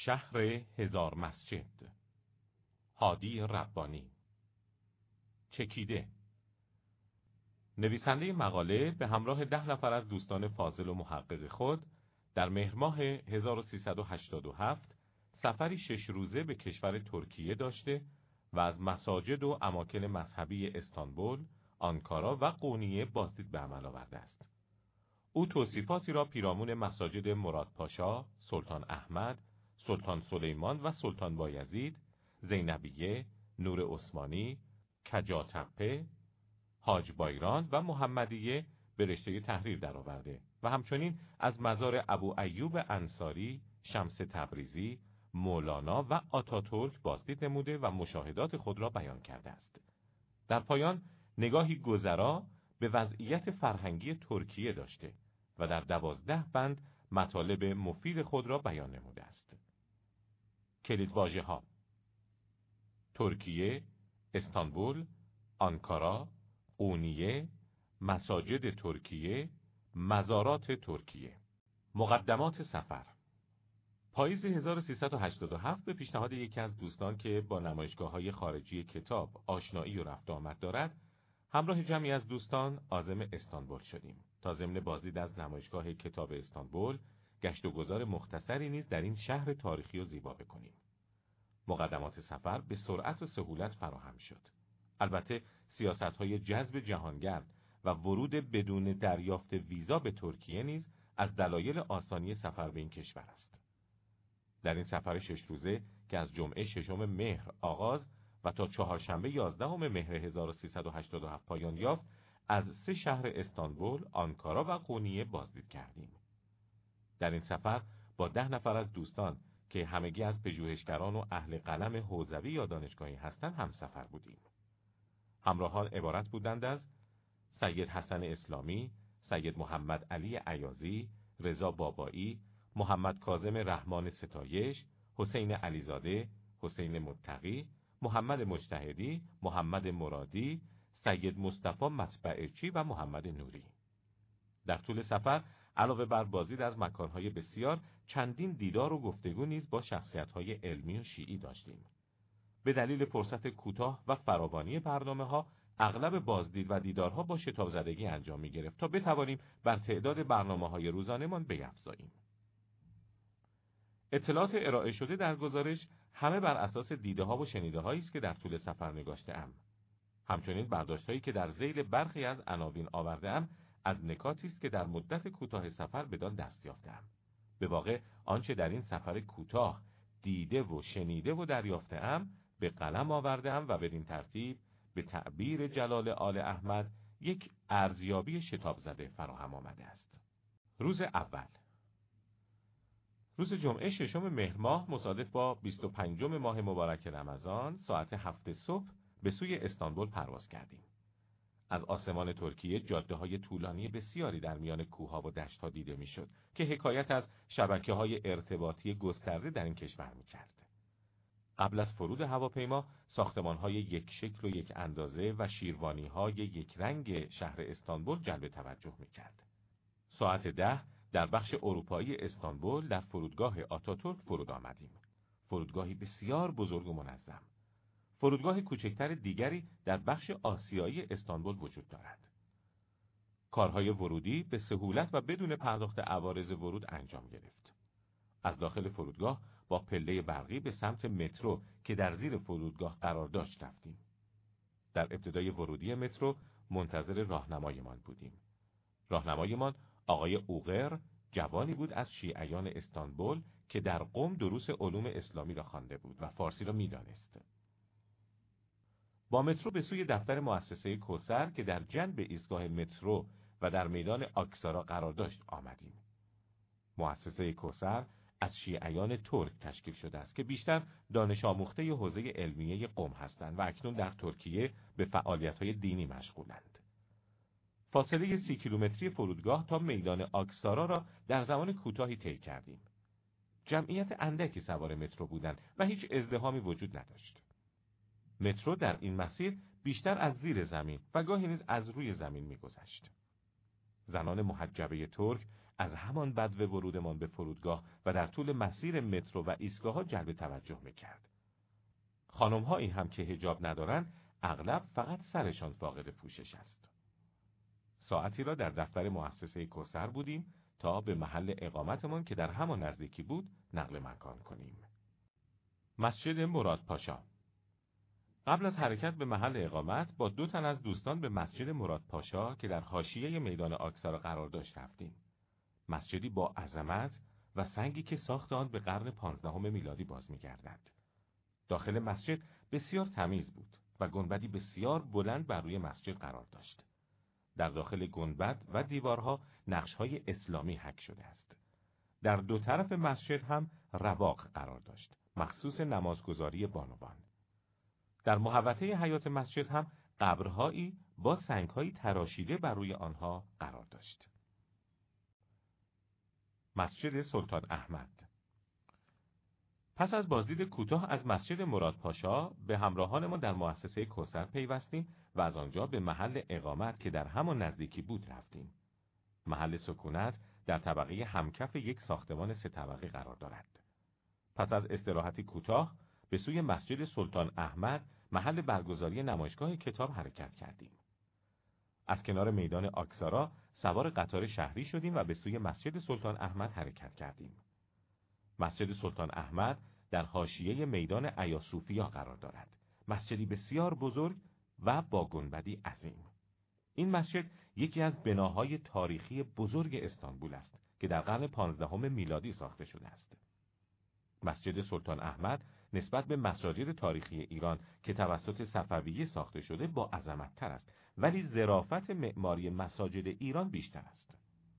شهر هزار مسجد. هادی ربانی. چکیده. نویسنده مقاله به همراه 10 نفر از دوستان فاضل و محقق خود در مهر ماه 1387 سفری 6 روزه به کشور ترکیه داشته و از مساجد و اماکن مذهبی استانبول، آنکارا و قونیه بازدید به عمل آورده است. او توصیفاتی را پیرامون مساجد مرادپاشا، سلطان احمد، سلطان سلیمان و سلطان بایزید، زینبیه، نور عثمانی، کجاتپه، حاج بایران و محمدیه به رشته تحریر درآورده و همچنین از مزار ابو ایوب انصاری، شمس تبریزی، مولانا و آتاتورک بازدید نموده و مشاهدات خود را بیان کرده است. در پایان نگاهی گذرا به وضعیت فرهنگی ترکیه داشته و در 12 بند مطالب مفید خود را بیان نموده است. کلیدواژه‌ها: ترکیه، استانبول، آنکارا، قونیه، مساجد ترکیه، مزارات ترکیه. مقدمات سفر. پاییز 1387 به پیشنهاد یکی از دوستان که با نمایشگاه‌های خارجی کتاب آشنایی و رفت آمد دارد، همراه جمعی از دوستان عازم استانبول شدیم تا ضمن بازدید از نمایشگاه کتاب استانبول گشت و گذار مختصری نیز در این شهر تاریخی و زیبا بکنیم. مقدمات سفر به سرعت و سهولت فراهم شد. البته سیاست‌های جذب جهانگرد و ورود بدون دریافت ویزا به ترکیه نیز از دلایل آسانی سفر به این کشور است. در این سفر 6 روزه که از جمعه 6 مهر آغاز و تا چهارشنبه 11 مهر 1387 پایان یافت، از 3 شهر استانبول، آنکارا و قونیه بازدید کردیم. در این سفر با 10 نفر از دوستان که همگی از پژوهشگران و اهل قلم حوزوی یا دانشگاهی هستند همسفر بودیم. همراهان عبارت بودند از سید حسن اسلامی، سید محمد علی ایازی، رضا بابایی، محمد کاظم رحمان ستایش، حسین علیزاده، حسین متقی، محمد مجتهدی، محمد مرادی، سید مصطفی مطبعچی و محمد نوری. در طول سفر علاوه بر بازدید از مکانهای بسیار، چندین دیدار و گفتگو نیز با شخصیت‌های علمی و شیعی داشتیم. به دلیل فرصت کوتاه و فراوانی برنامه‌ها، اغلب بازدید و دیدارها با شتاب زدگی انجام می‌گرفت تا بتوانیم بر تعداد برنامه‌های روزانه‌مان بیفزاییم. اطلاعات ارائه شده در گزارش همه بر اساس دیده‌ها و شنیده‌هایی است که در طول سفر نگاشته‌ام. همچنین برداشت‌هایی که در ذیل برخی از عناوین آورده‌ام از نکاتی است که در مدت کوتاه سفر بدان دست یافته‌ام. به واقع آنچه در این سفر کوتاه دیده و شنیده و دریافته‌ام به قلم آورده‌ام و بدین ترتیب به تعبیر جلال آل احمد یک ارزیابی شتاب زده فراهم آمده است. روز اول، روز جمعه 6 مهر ماه مصادف با 25 ماه مبارک رمضان ساعت 7 صبح به سوی استانبول پرواز کردیم. از آسمان ترکیه جاده‌های طولانی بسیاری در میان کوه‌ها و دشت‌ها دیده می‌شد که حکایت از شبکه‌های ارتباطی گسترده در این کشور می‌کرد. قبل از فرود هواپیما ساختمان‌های یک شکل و یک اندازه و شیروانی‌های یک رنگ شهر استانبول جلب توجه می‌کرد. ساعت 10 در بخش اروپایی استانبول در فرودگاه آتاتورک فرود آمدیم. فرودگاهی بسیار بزرگ و منظم. فرودگاه کوچکتر دیگری در بخش آسیایی استانبول وجود دارد. کارهای ورودی به سهولت و بدون پرداخت عوارض ورود انجام گرفت. از داخل فرودگاه با پله برقی به سمت مترو که در زیر فرودگاه قرار داشت رفتیم. در ابتدای ورودی مترو منتظر راهنمایمان بودیم. راهنمایمان آقای اوغر جوانی بود از شیعیان استانبول که در قم دروس علوم اسلامی را خوانده بود و فارسی را می‌دانست. با مترو به سوی دفتر مؤسسه کوثر که در جنب ایستگاه مترو و در میدان آکسارا قرار داشت آمدیم. مؤسسه کوثر از شیعیان ترک تشکیل شده است که بیشتر دانش آموخته حوزه علمیه قم هستند و اکنون در ترکیه به فعالیت‌های دینی مشغولند. فاصله 30 کیلومتری فرودگاه تا میدان آکسارا را در زمان کوتاهی طی کردیم. جمعیت اندکی سوار مترو بودند و هیچ ازدحامی وجود نداشت. مترو در این مسیر بیشتر از زیر زمین و گاهی نیز از روی زمین می‌گذشت. زنان محجبه ترک از همان بدو ورودمان به فرودگاه و در طول مسیر مترو و ایستگاه‌ها جلب توجه می‌کرد. خانم‌هایی هم که حجاب ندارند اغلب فقط سرشان فاقد پوشش است. ساعتی را در دفتر مؤسسه کوثر بودیم تا به محل اقامتمان که در همان نزدیکی بود نقل مکان کنیم. مسجد مراد پاشا. قبل از حرکت به محل اقامت با 2 تن از دوستان به مسجد مراد پاشا که در حاشیه میدان آکسارا قرار داشت رفتیم. مسجدی با عظمت و سنگی که ساخت آن به قرن 15 میلادی باز می‌گردد. داخل مسجد بسیار تمیز بود و گنبدی بسیار بلند بر روی مسجد قرار داشت. در داخل گنبد و دیوارها نقش‌های اسلامی حک شده است. در 2 طرف مسجد هم رواق قرار داشت، مخصوص نمازگزاری بانوان. در محوطه حیاط مسجد هم قبرهایی با سنگ‌های تراشیده بر روی آنها قرار داشت. مسجد سلطان احمد. پس از بازدید کوتاه از مسجد مراد پاشا به همراهانمان در مؤسسه کوثر پیوستیم و از آنجا به محل اقامت که در همان نزدیکی بود رفتیم. محل سکونت در طبقه همکف یک ساختمان 3 طبقه قرار دارد. پس از استراحتی کوتاه به سوی مسجد سلطان احمد، محل برگزاری نمایشگاه کتاب حرکت کردیم. از کنار میدان آکسارا سوار قطار شهری شدیم و به سوی مسجد سلطان احمد حرکت کردیم. مسجد سلطان احمد در حاشیه میدان ایاصوفیا قرار دارد. مسجدی بسیار بزرگ و با گنبدی عظیم. این مسجد یکی از بناهای تاریخی بزرگ استانبول است که در قرن 15 میلادی ساخته شده است. مسجد سلطان احمد نسبت به مساجد تاریخی ایران که توسط صفویه ساخته شده با عظمت‌تر است، ولی ظرافت معماری مساجد ایران بیشتر است.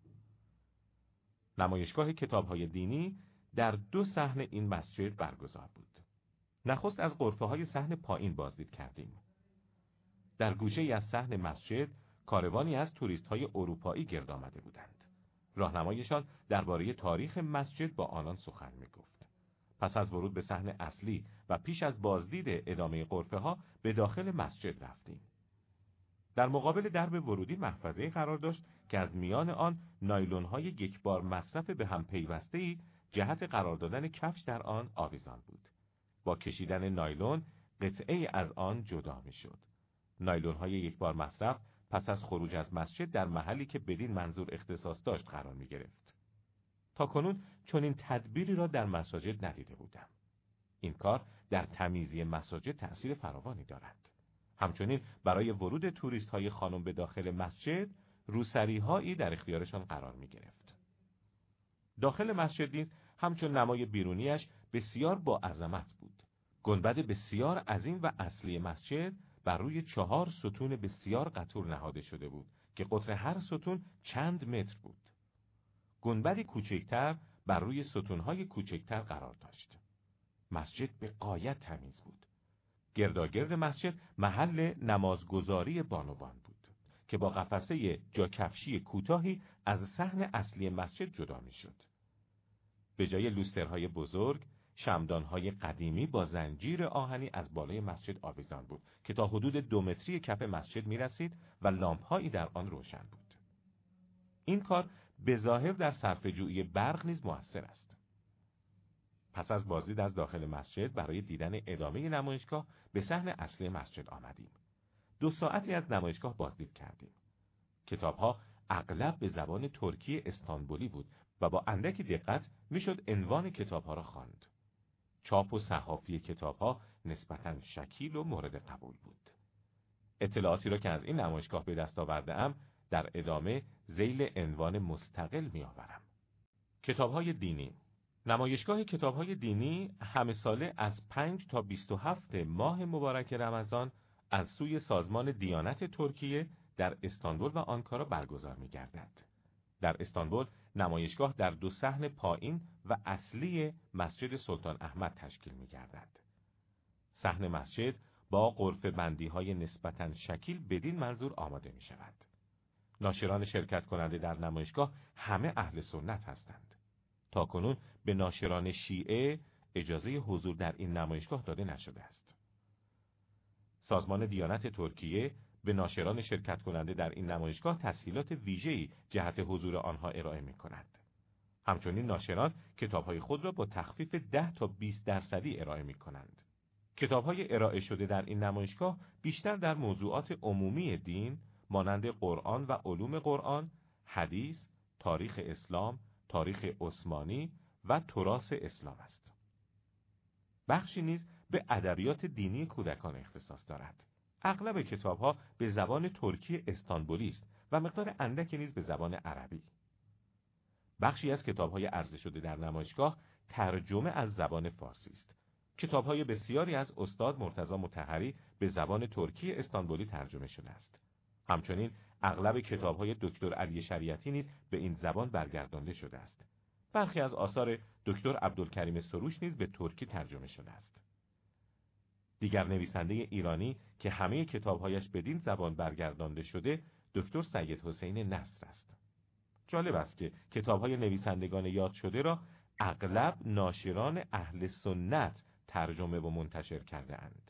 نمایشگاه کتاب‌های دینی در 2 صحن این مسجد برگزار بود. نخست از غرفه‌های صحن پایین بازدید کردیم. در گوشه‌ای از صحن مسجد کاروانی از توریست‌های اروپایی گرد آمده بودند. راهنمایشان درباره تاریخ مسجد با آنان سخن می‌گفت. پس از ورود به صحن اصلی و پیش از بازدید ادامه غرفه‌ها به داخل مسجد رفتیم. در مقابل درب ورودی محفظه‌ای قرار داشت که از میان آن نایلون‌های یکبار مصرف به هم پیوسته‌ای جهت قرار دادن کفش در آن آویزان بود. با کشیدن نایلون قطعه‌ای از آن جدا می‌شد. نایلون‌های یکبار مصرف پس از خروج از مسجد در محلی که بدین منظور اختصاص داشت قرار می‌گرفت. تاکنون چنین تدبیری را در مساجد ندیده بودم. این کار در تمیزی مساجد تأثیر فراوانی دارد. همچنین برای ورود توریست‌های خانم به داخل مسجد روسری‌هایی در اختیارشان قرار می‌گرفت. داخل مسجد نیز همچون نمای بیرونیش بسیار با عظمت بود. گنبد بسیار عظیم و اصلی مسجد بر روی 4 ستون بسیار قطور نهاده شده بود که قطر هر ستون چند متر بود. گنبدی کوچکتر بر روی ستون‌های کوچکتر قرار داشت. مسجد به غایت تمیز بود. گرداگرد مسجد محل نمازگزاری بانوان بود که با قفسه جاکفشی کوتاهی از صحن اصلی مسجد جدا می‌شد. به جای لوسترهای بزرگ، شمعدان‌های قدیمی با زنجیر آهنی از بالای مسجد آویزان بود که تا حدود 2 متری کف مسجد می‌رسید و لامپ‌هایی در آن روشن بود. این کار به ظاهر در صرفه‌جویی برق نیز مؤثر است. پس از بازدید از داخل مسجد برای دیدن ادامه نمایشگاه به صحن اصلی مسجد آمدیم. 2 ساعتی از نمایشگاه بازدید کردیم. کتاب‌ها اغلب به زبان ترکی استانبولی بود و با اندکی دقت میشد عنوان کتاب‌ها را خواند. چاپ و صحافی کتاب‌ها نسبتاً شکیل و مورد قبول بود. اطلاعاتی را که از این نمایشگاه به دست آورده‌ام در ادامه ذیل عنوان مستقل می‌آورم. کتاب‌های دینی. نمایشگاه کتاب‌های دینی همه ساله از 5 تا 27 ماه مبارک رمضان از سوی سازمان دیانت ترکیه در استانبول و آنکارا برگزار می‌گردد. در استانبول نمایشگاه در 2 صحن پایین و اصلی مسجد سلطان احمد تشکیل می‌گردد. صحن مسجد با غرفه بندی‌های نسبتاً شکیل بدین منظور آماده می‌شود. ناشران شرکت کننده در نمایشگاه همه اهل سنت هستند. تاکنون به ناشران شیعه اجازه حضور در این نمایشگاه داده نشده است. سازمان دیانت ترکیه به ناشران شرکت کننده در این نمایشگاه تسهیلات ویژه‌ای جهت حضور آنها ارائه می‌کنند. همچنین ناشران کتاب‌های خود را با تخفیف 10 تا 20% ارائه می‌کنند. کتاب‌های ارائه شده در این نمایشگاه بیشتر در موضوعات عمومی دین مانند قرآن و علوم قرآن، حدیث، تاریخ اسلام، تاریخ عثمانی و تراث اسلام است. بخشی نیز به ادبیات دینی کودکان اختصاص دارد. اغلب کتاب‌ها به زبان ترکی استانبولی است و مقدار اندکی نیز به زبان عربی. بخشی از کتاب‌های عرضه شده در نمایشگاه ترجمه از زبان فارسی است. کتاب‌های بسیاری از استاد مرتضی مطهری به زبان ترکی استانبولی ترجمه شده است. همچنین اغلب کتاب‌های دکتر علی شریعتی نیز به این زبان برگردانده شده است. برخی از آثار دکتر عبدالکریم سروش نیز به ترکی ترجمه شده است. دیگر نویسنده ایرانی که همه کتاب‌هایش بدین زبان برگردانده شده، دکتر سید حسین نصر است. جالب است که کتاب‌های نویسندگان یاد شده را اغلب ناشران اهل سنت ترجمه و منتشر کرده اند.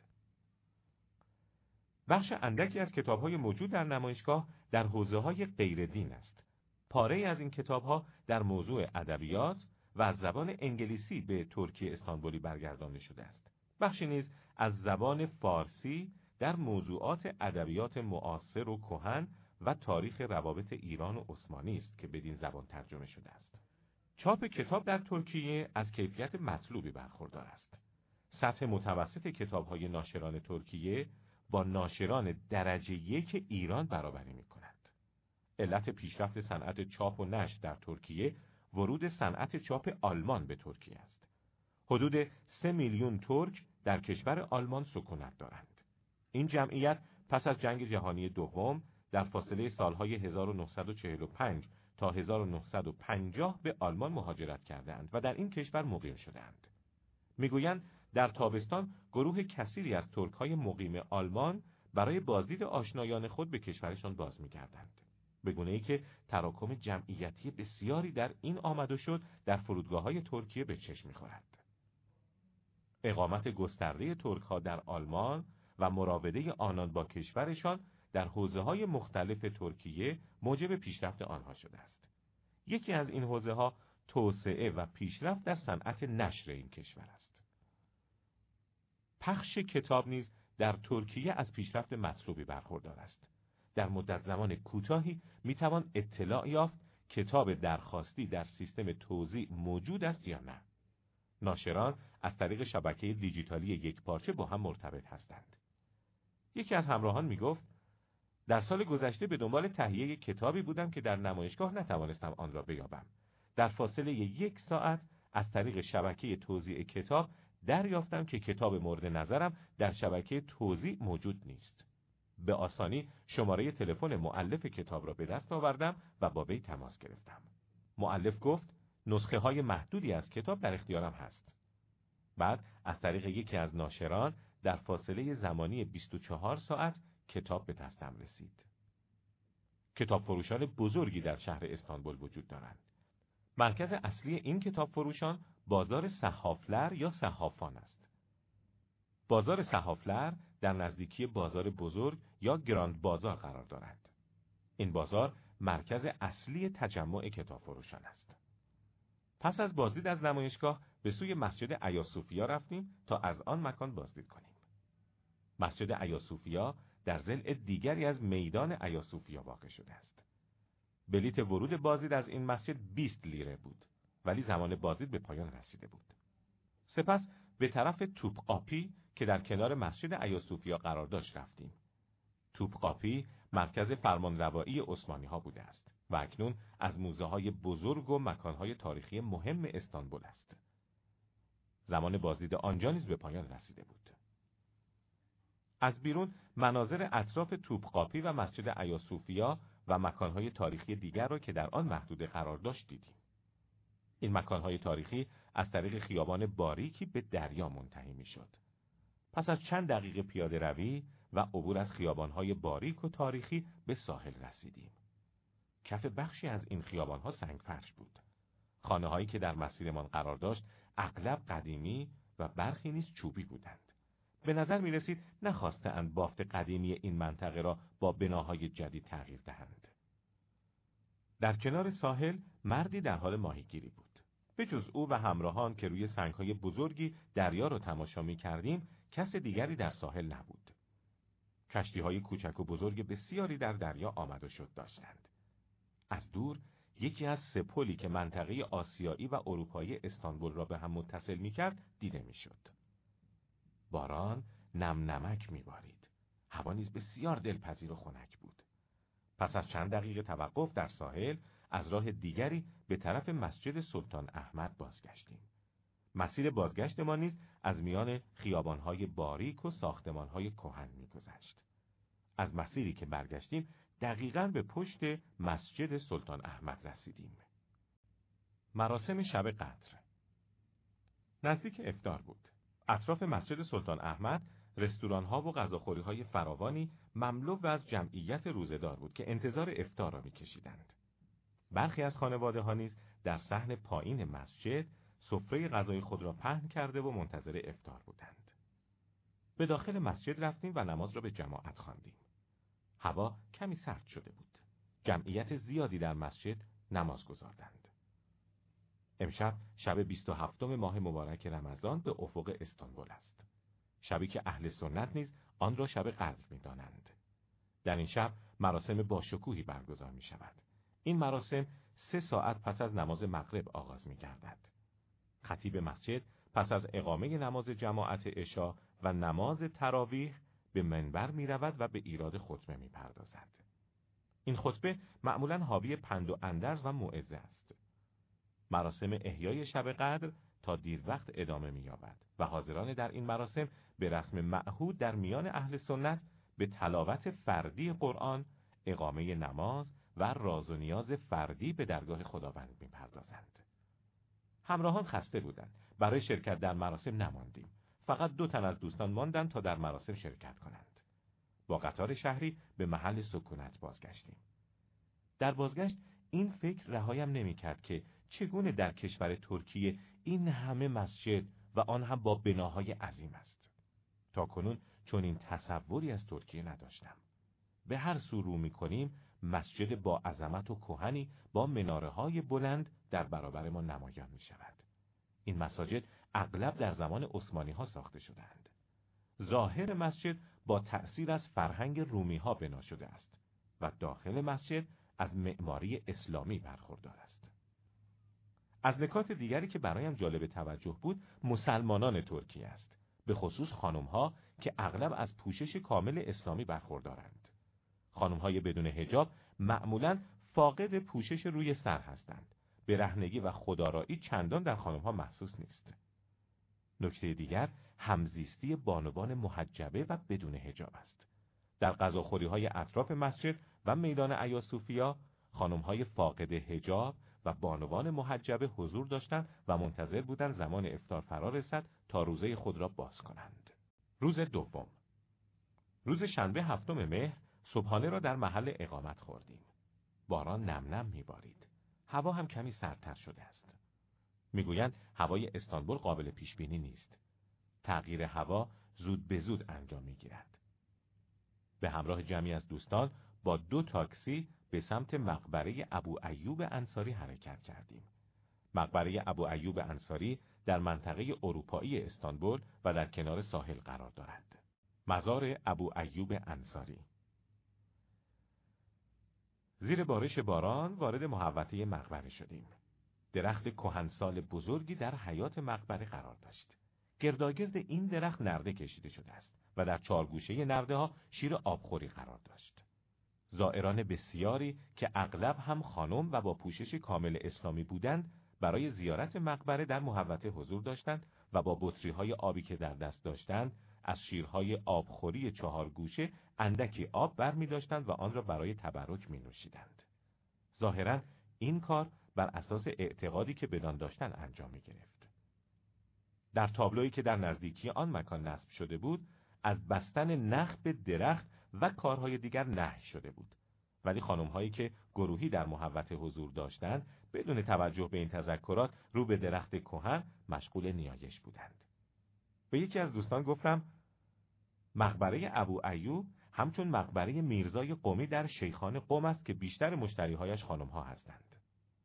بخش اندکی از کتاب‌های موجود در نمایشگاه در حوزه‌های غیر دین است. پاره‌ای از این کتاب‌ها در موضوع ادبیات و از زبان انگلیسی به ترکی استانبولی برگردانده شده است. بخشی نیز از زبان فارسی در موضوعات ادبیات معاصر و کهن و تاریخ روابط ایران و عثمانی است که بدین زبان ترجمه شده است. چاپ کتاب در ترکیه از کیفیت مطلوبی برخوردار است. سطح متوسط کتاب‌های ناشران ترکیه با ناشران درجه 1 ایران برابری می‌کند. علت پیشرفت صنعت چاپ و نشر در ترکیه ورود صنعت چاپ آلمان به ترکیه است. حدود 3 میلیون ترک در کشور آلمان سکونت دارند. این جمعیت پس از جنگ جهانی دوم در فاصله سالهای 1945 تا 1950 به آلمان مهاجرت کردند و در این کشور مقیم شدند. میگویند در تابستان گروه کثیری از ترک‌های مقیم آلمان برای بازدید آشنایان خود به کشورشان باز می‌گردند. به گونه‌ای که تراکم جمعیتی بسیاری در این آمد و شد در فرودگاه‌های ترکیه به چشم می‌خورد. اقامت گسترده ترک‌ها در آلمان و مراوده آنان با کشورشان در حوزه‌های مختلف ترکیه موجب پیشرفت آنها شده است. یکی از این حوزه‌ها توسعه و پیشرفت در صنعت نشر این کشور است. پخش کتاب نیز در ترکیه از پیشرفت مطلوبی برخوردار است. در مدت زمان کوتاهی میتوان اطلاع یافت کتاب درخواستی در سیستم توزیع موجود است یا نه. ناشران از طریق شبکه دیجیتالی یکپارچه با هم مرتبط هستند. یکی از همراهان میگفت در سال گذشته به دنبال تهیه کتابی بودم که در نمایشگاه نتوانستم آن را بیابم. در فاصله 1 ساعت از طریق شبکه توزیع کتاب دریافتم که کتاب مورد نظرم در شبکه توزیع موجود نیست. به آسانی شماره تلفن مؤلف کتاب را به دست آوردم و با وی تماس گرفتم. مؤلف گفت نسخه های محدودی از کتاب در اختیارم هست. بعد از طریق یکی از ناشران در فاصله زمانی 24 ساعت کتاب به دستم رسید. کتاب فروشان بزرگی در شهر استانبول وجود دارند. مرکز اصلی این کتاب فروشان بازار صحافلر یا صحافان است. بازار صحافلر در نزدیکی بازار بزرگ یا گراند بازار قرار دارد. این بازار مرکز اصلی تجمع کتاب فروشان است. پس از بازدید از نمایشگاه به سوی مسجد ایاصوفیا رفتیم تا از آن مکان بازدید کنیم. مسجد ایاصوفیا در ضلع دیگری از میدان ایاصوفیا واقع شده است. بلیت ورود بازدید از این مسجد 20 لیره بود، ولی زمان بازدید به پایان رسیده بود. سپس به طرف توپقاپی که در کنار مسجد ایاصوفیا قرار داشت رفتیم. توپقاپی مرکز فرمانروایی عثمانی‌ها بوده است و اکنون از موزه‌های بزرگ و مکان‌های تاریخی مهم استانبول است. زمان بازدید آنجا نیز به پایان رسیده بود. از بیرون مناظر اطراف توپقاپی و مسجد ایاصوفیا و مکان‌های تاریخی دیگر را که در آن محدوده قرار داشت دیدیم. این مکان‌های تاریخی از طریق خیابان باریکی به دریا منتهی می‌شد. پس از چند دقیقه پیاده روی و عبور از خیابان‌های باریک و تاریخی به ساحل رسیدیم. کف بخشی از این خیابان‌ها سنگفرش بود. خانه‌هایی که در مسیرمان قرار داشت اغلب قدیمی و برخی نیز چوبی بودند. به نظر می رسید نخواستند بافت قدیمی این منطقه را با بناهای جدید تغییر دهند. در کنار ساحل مردی در حال ماهیگیری بود. به جز او و همراهان که روی سنگ‌های بزرگی دریا را تماشا می‌کردیم، کس دیگری در ساحل نبود. کشتی‌های کوچک و بزرگ بسیاری در دریا آمد و شد داشتند. از دور یکی از سه پلی که منطقه آسیایی و اروپایی استانبول را به هم متصل می‌کرد دیده می‌شد. باران نم نمک می‌بارید. هوا نیز بسیار دلپذیر و خنک بود. پس از چند دقیقه توقف در ساحل، از راه دیگری به طرف مسجد سلطان احمد بازگشتیم. مسیر بازگشت ما نیز از میان خیابان‌های باریک و ساختمان‌های کهن می‌گذشت. از مسیری که برگشتیم دقیقاً به پشت مسجد سلطان احمد رسیدیم. مراسم شب قدر. نزدیک افطار بود. اطراف مسجد سلطان احمد رستوران‌ها و غذاخوری‌های فراوانی مملو از جمعیت روزه‌دار بود که انتظار افطار را می‌کشیدند. برخی از خانواده‌ها نیز در صحن پایین مسجد سفره غذای خود را پهن کرده و منتظر افطار بودند. به داخل مسجد رفتیم و نماز را به جماعت خواندیم. هوا کمی سرد شده بود. جمعیت زیادی در مسجد نماز گزاردند. امشب شب 27 ماه مبارک رمضان به افق استانبول است. شبی که اهل سنت نیز آن را شب قدر می‌دانند. در این شب مراسم باشکوهی برگزار می‌شود. این مراسم 3 ساعت پس از نماز مغرب آغاز می‌گردد. خطیب مسجد پس از اقامه نماز جماعت عشا و نماز تراویح به منبر می‌رود و به ایراد خطبه می‌پردازد. این خطبه معمولاً حاوی پند و اندرز و موعظه است. مراسم احیای شب قدر تا دیر وقت ادامه می‌یابد و حاضران در این مراسم به رسم معهود در میان اهل سنت به تلاوت فردی قرآن، اقامه نماز و راز و نیاز فردی به درگاه خداوند می‌پردازند. همراهان خسته بودند. برای شرکت در مراسم نماندیم. فقط 2 تن از دوستان ماندند تا در مراسم شرکت کنند. با قطار شهری به محل سکونت بازگشتیم. در بازگشت این فکر رهایم نمی‌کرد که چگونه در کشور ترکیه این همه مسجد و آن هم با بناهای عظیم است. تاکنون چون این تصوری از ترکیه نداشتم. به هر سو رو می‌کنیم مسجد با عظمت و کهنی با مناره‌های بلند در برابر ما نمایان می‌شود. این مساجد اغلب در زمان عثمانی‌ها ساخته شده‌اند. ظاهر مسجد با تأثیر از فرهنگ رومی‌ها بنا شده است و داخل مسجد از معماری اسلامی برخوردار است. از نکات دیگری که برایم جالب توجه بود مسلمانان ترکیه است، به خصوص خانم‌ها که اغلب از پوشش کامل اسلامی برخوردارند. خانم‌های بدون حجاب معمولاً فاقد پوشش روی سر هستند. برهنگی و خودآرایی چندان در خانم‌ها محسوس نیست. نکته دیگر همزیستی بانوان محجبه و بدون حجاب است. در غذاخوری‌های اطراف مسجد و میدان ایاصوفیا خانم‌های فاقد حجاب و بانوان محجبه حضور داشتند و منتظر بودند زمان افطار فرا رسد تا روزه خود را باز کنند. روز دوم. روز شنبه 7 مهر صبحانه را در محل اقامت خوردیم. باران نم نم می‌بارید. هوا هم کمی سردتر شده است. میگویند هوای استانبول قابل پیش بینی نیست. تغییر هوا زود به زود انجام می‌گیرد. به همراه جمعی از دوستان با 2 تاکسی به سمت مقبره ابو ایوب انصاری حرکت کردیم. مقبره ابو ایوب انصاری در منطقه اروپایی استانبول و در کنار ساحل قرار دارد. مزار ابو ایوب انصاری. زیر بارش باران وارد محوطه مقبره شدیم. درخت کهنسال بزرگی در حیاط مقبره قرار داشت. گرداگرد این درخت نرده کشیده شده است و در 4 گوشه نرده ها شیر آبخوری قرار داشت. زائران بسیاری که اغلب هم خانم و با پوشش کامل اسلامی بودند برای زیارت مقبره در محوطه حضور داشتند و با بطری‌های آبی که در دست داشتند از شیرهای آبخوری 4 گوشه اندکی آب برمی داشتند و آن را برای تبرک می نوشیدند. ظاهراً این کار بر اساس اعتقادی که بدان داشتند انجام می گرفت. در تابلویی که در نزدیکی آن مکان نصب شده بود از بستن نخ به درخت و کارهای دیگر نهی شده بود. ولی خانم‌هایی که گروهی در محوطه حضور داشتند بدون توجه به این تذکرات رو به درخت کهن مشغول نیایش بودند. به یکی از دوستان گفتم مقبره ابو ایوب همچون مقبره میرزای قمی در شیخان قم است که بیشتر مشتریهایش خانم‌ها هستند.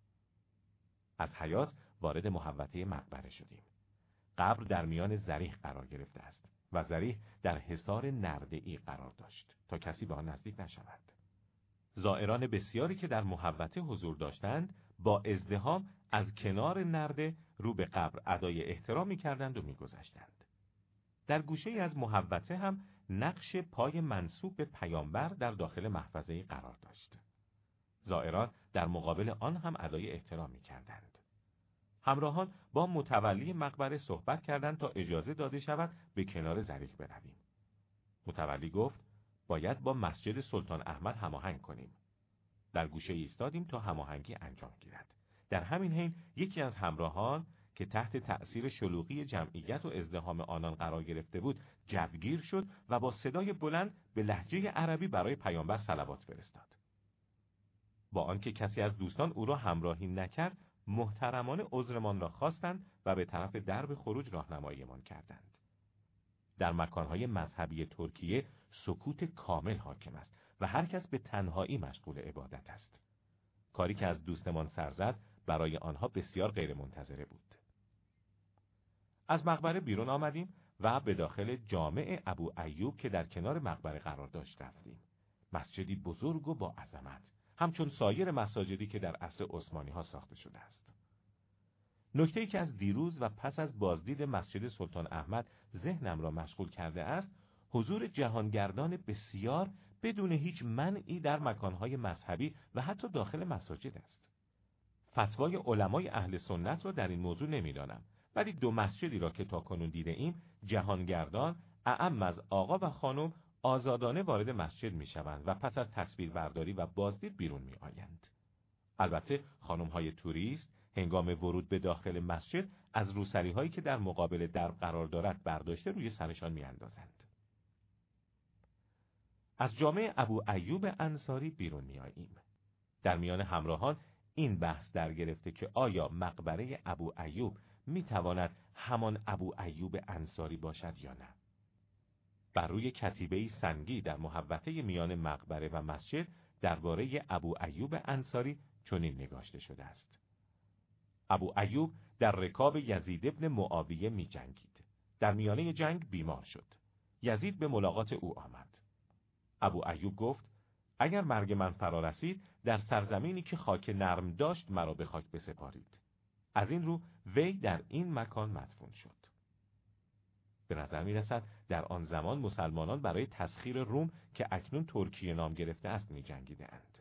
از حیاط وارد محوطه مقبره شدیم. قبر در میان ضریح قرار گرفته است و ضریح در حصار نرده‌ای قرار داشت تا کسی به آن نزدیک نشود. زائران بسیاری که در محوطه حضور داشتند با ازدحام از کنار نرده رو به قبر ادای احترام می‌کردند و می‌گذشتند. در گوشه‌ای از محوطه هم نقش پای منسوب به پیامبر در داخل محفظه‌ای قرار داشت. زائران در مقابل آن هم ادای احترام می‌کردند. همراهان با متولی مقبره صحبت کردند تا اجازه داده شود به کنار ضریح برویم. متولی گفت باید با مسجد سلطان احمد هماهنگ کنیم. در گوشه ایستادیم تا هماهنگی انجام گیرد. در همین حین یکی از همراهان که تحت تأثیر شلوغی جمعیت و ازدحام آنان قرار گرفته بود جوگیر شد و با صدای بلند به لهجه عربی برای پیامبر صلوات فرستاد. با آنکه کسی از دوستان او را همراهی نکرد، محترمانه عذرمان را خواستند و به طرف درب خروج راهنماییمان کردند. در مکانهای مذهبی ترکیه سکوت کامل حاکم است و هر کس به تنهایی مشغول عبادت است. کاری که از دوستمان سر زد برای آنها بسیار غیرمنتظره بود. از مقبره بیرون آمدیم و به داخل جامع ابو ایوب که در کنار مقبره قرار داشت رفتیم. مسجدی بزرگ و با عظمت، همچون سایر مساجدی که در عصر عثمانی ها ساخته شده است. نکته‌ای که از دیروز و پس از بازدید مسجد سلطان احمد ذهنم را مشغول کرده است، حضور جهانگردان بسیار بدون هیچ منعی در مکانهای مذهبی و حتی داخل مساجد است. فتوای علمای اهل سنت را در این موضوع نمی‌دانم، ولی دو مسجدی را که تاکنون دیده ایم، جهانگردان اعم از آقا و خانم آزادانه وارد مسجد می‌شوند و پس از تصویربرداری و بازدید بیرون می‌آیند. البته خانم‌های توریست هنگام ورود به داخل مسجد از روسری‌هایی که در مقابل درب قرار دارد برداشته روی سرشان می‌اندازند. از جامع ابو ایوب انصاری بیرون می‌آییم. در میان همراهان این بحث در گرفته که آیا مقبره ابو ایوب می‌تواند همان ابو ایوب انصاری باشد یا نه. بر روی کتیبه‌ای سنگی در محوطه میان مقبره و مسجد درباره ابو ایوب انصاری چنین نگاشته شده است: ابو ایوب در رکاب یزید ابن معاویه می جنگید. در میانه جنگ بیمار شد. یزید به ملاقات او آمد. ابو ایوب گفت اگر مرگ من فرا رسید در سرزمینی که خاک نرم داشت مرا به خاک بسپارید. از این رو وی در این مکان مدفون شد. به نظر می رسد در آن زمان مسلمانان برای تسخیر روم که اکنون ترکیه نام گرفته است می جنگیده اند.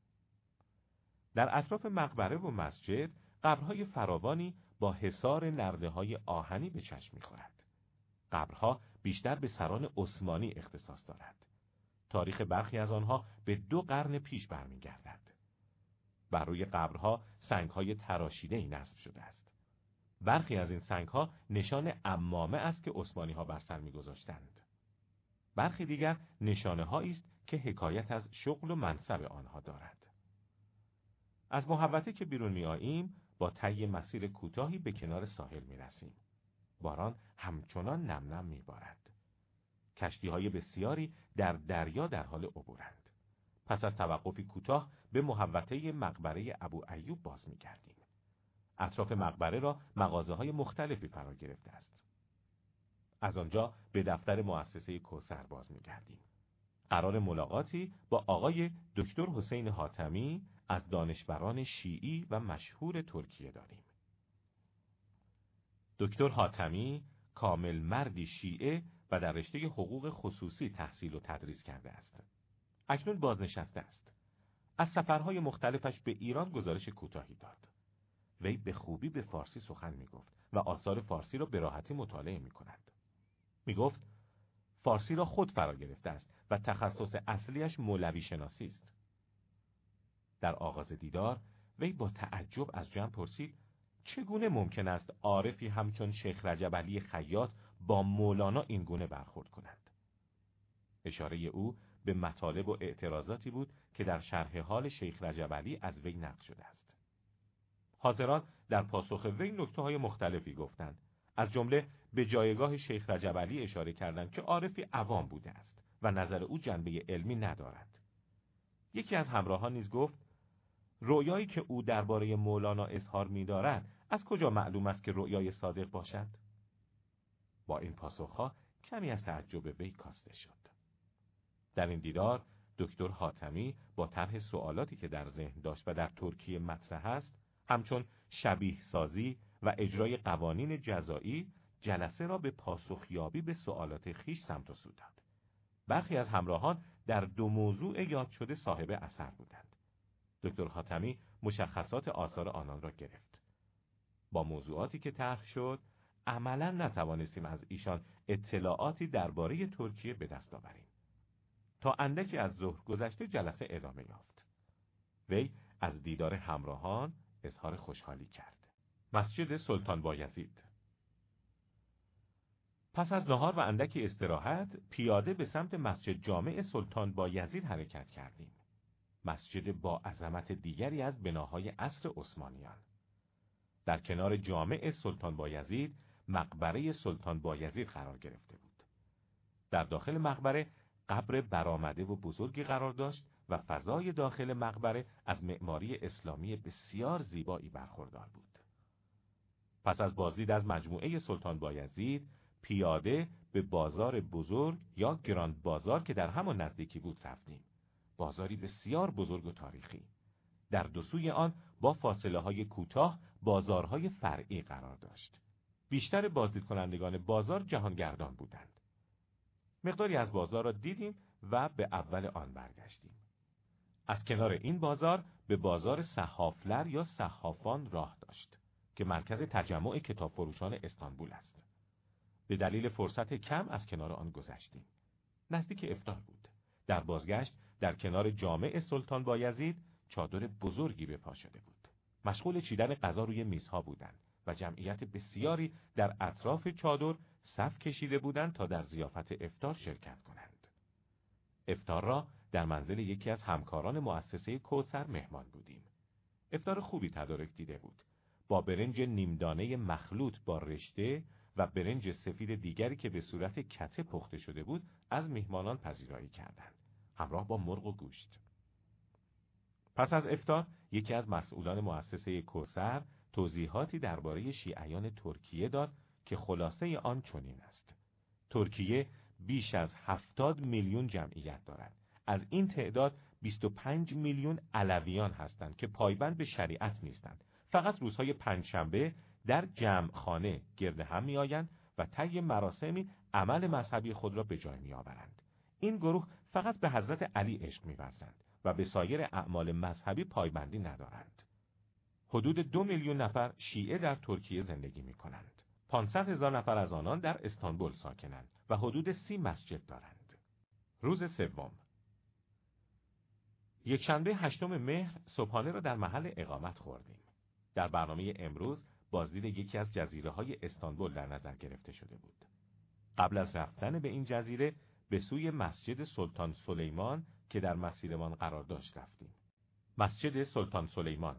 در اطراف مقبره و مسجد قبرهای فراوانی با حصار نرده‌های آهنی به چشم می‌خورد. قبرها بیشتر به سران عثمانی اختصاص دارد. تاریخ برخی از آنها به 2 قرن پیش برمیگردد. بر روی قبرها سنگ‌های تراشیده‌ای نصب شده است. برخی از این سنگ‌ها نشان عمامه است که عثمانی‌ها بر سر می‌گذاشتند. برخی دیگر نشانه‌هایی است که حکایت از شغل و منصب آنها دارد. از محوطه که بیرون می‌آییم با طی مسیر کوتاهی به کنار ساحل می‌رسیم. باران همچنان نم نم می‌بارد. کشتی‌های بسیاری در دریا در حال عبورند. پس از توقفی کوتاه به محوطه مقبره ابو ایوب باز می‌گردیم. اطراف مقبره را مغازه‌های مختلفی فرا گرفته است. از آنجا به دفتر مؤسسه کوثر باز می‌گردیم. قرار ملاقاتی با آقای دکتر حسین حاتمی از دانشوران شیعی و مشهور ترکیه داریم. دکتر حاتمی کامل مردی شیعه و در رشته حقوق خصوصی تحصیل و تدریس کرده است. اکنون بازنشسته است. از سفرهای مختلفش به ایران گزارش کوتاهی داد. وی به خوبی به فارسی سخن می‌گفت و آثار فارسی را به راحتی مطالعه می‌کند. می‌گفت فارسی را خود فرا گرفته است و تخصص اصلیش مولوی شناسی است. در آغاز دیدار وی با تعجب از جمع پرسید چگونه ممکن است عارفی همچون شیخ رجب علی خیاط با مولانا این گونه برخورد کند؟ اشاره او به مطالب و اعتراضاتی بود که در شرح حال شیخ رجب علی از وی نقل شده است. حاضران در پاسخ وی نکته‌های مختلفی گفتند، از جمله به جایگاه شیخ رجب علی اشاره کردند که عارفی عوام بوده است و نظر او جنبه علمی ندارد. یکی از همراهان نیز گفت: رؤیایی که او درباره مولانا اظهار می‌دارد از کجا معلوم است که رؤیای صادق باشد؟ با این پاسخها کمی از تعجب وی کاسته شد. در این دیدار دکتر حاتمی با طرح سوالاتی که در ذهن داشت و در ترکیه مطرح است، همچون شبیه سازی و اجرای قوانین جزایی، جلسه را به پاسخیابی به سوالات خیش سمت و سو داد. برخی از همراهان در دو موضوع یاد شده صاحب اثر بودند. دکتر حاتمی مشخصات آثار آنان را گرفت. با موضوعاتی که طرح شد، عملاً نتوانستیم از ایشان اطلاعاتی درباره ترکیه به دست آوریم. تا اندکی از ظهر گذشته جلسه ادامه یافت. وی از دیدار همراهان اظهار خوشحالی کرد. مسجد سلطان بایزید. پس از نهار و اندکی استراحت، پیاده به سمت مسجد جامع سلطان بایزید حرکت کردیم. مسجد با عظمت دیگری از بناهای عصر عثمانیان. در کنار جامع سلطان بایزید، مقبره سلطان بایزید قرار گرفته بود. در داخل مقبره قبر برآمده و بزرگی قرار داشت و فضای داخل مقبره از معماری اسلامی بسیار زیبایی برخوردار بود. پس از بازدید از مجموعه سلطان بایزید، پیاده به بازار بزرگ یا گراند بازار که در همان نزدیکی بود رفتیم. بازاری بسیار بزرگ و تاریخی. در دو سوی آن با فاصله های کوتاه بازارهای فرعی قرار داشت. بیشتر بازدید کنندگان بازار جهانگردان بودند. مقداری از بازار را دیدیم و به اول آن برگشتیم. از کنار این بازار به بازار صحافلر یا صحافان راه داشت که مرکز تجمع کتاب فروشان استانبول است. به دلیل فرصت کم از کنار آن گذشتیم. نزدیک افطار بود. در بازگشت در کنار جامع سلطان بایزید چادر بزرگی به پا شده بود. مشغول چیدن غذا روی میزها بودند و جمعیت بسیاری در اطراف چادر صف کشیده بودند تا در ضیافت افطار شرکت کنند. افطار را در منزل یکی از همکاران مؤسسه کوثر مهمان بودیم. افطار خوبی تدارک دیده بود. با برنج نیمدانه مخلوط با رشته و برنج سفید دیگری که به صورت کته پخته شده بود از میهمانان پذیرایی کردند، همراه با مرغ و گوشت. پس از افطار یکی از مسئولان مؤسسه کوثر توضیحاتی درباره شیعیان ترکیه داد که خلاصه آن چنین است: ترکیه بیش از 70 میلیون جمعیت دارد. از این تعداد 25 میلیون علویان هستند که پایبند به شریعت نیستند. فقط روزهای پنجشنبه در جمع خانه گرد هم میآیند و طی مراسمی عمل مذهبی خود را به جای میآورند. این گروه فقط به حضرت علی عشق می‌ورزند و به سایر اعمال مذهبی پایبندی ندارند. حدود 2 میلیون نفر شیعه در ترکیه زندگی می‌کنند. 500,000 نفر از آنان در استانبول ساکنند و حدود 30 مسجد دارند. روز سوم، یکشنبه 8 مهر صبحانه را در محل اقامت خوردیم. در برنامه امروز بازدید یکی از جزیره‌های استانبول در نظر گرفته شده بود. قبل از رفتن به این جزیره به سوی مسجد سلطان سلیمان که در مسیرمان قرار داشت رفتیم. مسجد سلطان سلیمان.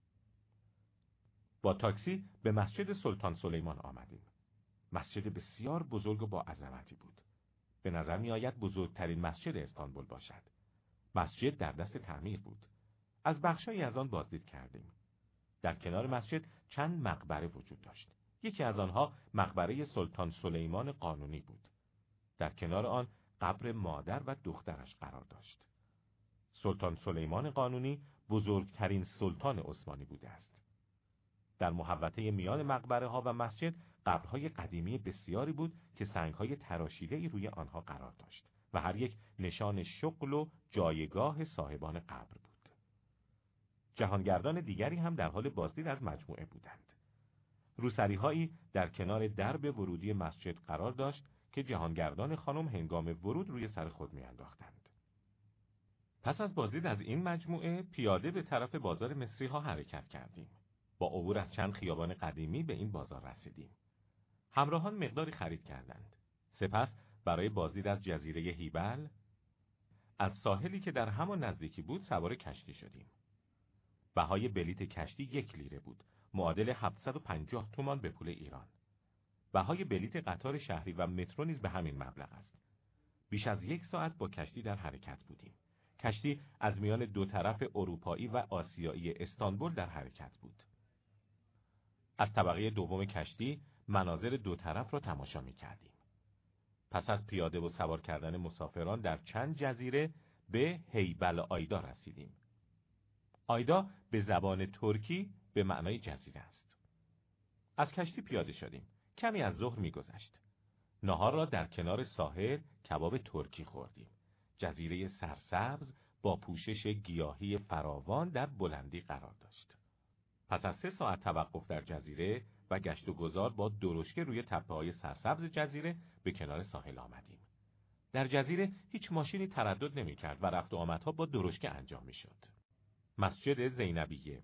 با تاکسی به مسجد سلطان سلیمان آمدیم. مسجد بسیار بزرگ و با عظمتی بود. به نظر می آید بزرگترین مسجد استانبول باشد. مسجد در دست تعمیر بود. از بخشایی از آن بازدید کردیم. در کنار مسجد چند مقبره وجود داشت. یکی از آنها مقبره سلطان سلیمان قانونی بود. در کنار آن قبر مادر و دخترش قرار داشت. سلطان سلیمان قانونی بزرگترین سلطان عثمانی بوده است. در محوطه میان مقبره ها و مسجد قبرهای قدیمی بسیاری بود که سنگهای تراشیده‌ای روی آنها قرار داشت و هر یک نشان شغل و جایگاه صاحبان قبر بود. جهانگردان دیگری هم در حال بازدید از مجموعه بودند. روسری‌هایی در کنار درب ورودی مسجد قرار داشت که جهانگردان خانم هنگام ورود روی سر خود می‌انداختند. پس از بازدید از این مجموعه پیاده به طرف بازار مصری‌ها حرکت کردیم. با عبور از چند خیابان قدیمی به این بازار رسیدیم. همراهان مقداری خرید کردند. سپس برای بازدید از جزیره هیبل از ساحلی که در همان نزدیکی بود سوار کشتی شدیم. بهای بلیت کشتی 1 لیره بود، معادل 750 تومان به پول ایران. بهای بلیت قطار شهری و مترو نیز به همین مبلغ است. بیش از 1 ساعت با کشتی در حرکت بودیم. کشتی از میان دو طرف اروپایی و آسیایی استانبول در حرکت بود. از طبقه دوم کشتی مناظر دو طرف را تماشا می‌کردیم. پس از پیاده و سوار کردن مسافران در چند جزیره به هیبل آیدا رسیدیم. آیدا به زبان ترکی به معنای جزیره است. از کشتی پیاده شدیم. کمی از ظهر می‌گذشت. نهار را در کنار ساحل کباب ترکی خوردیم. جزیره سرسبز با پوشش گیاهی فراوان در بلندی قرار داشت. پس از 3 ساعت توقف در جزیره و گشت و گذار با درشکه روی تپه‌های سرسبز جزیره به کنار ساحل آمدیم. در جزیره هیچ ماشینی تردد نمی‌کرد و رفت و آمدها با درشکه انجام می‌شد. مسجد زینبیه.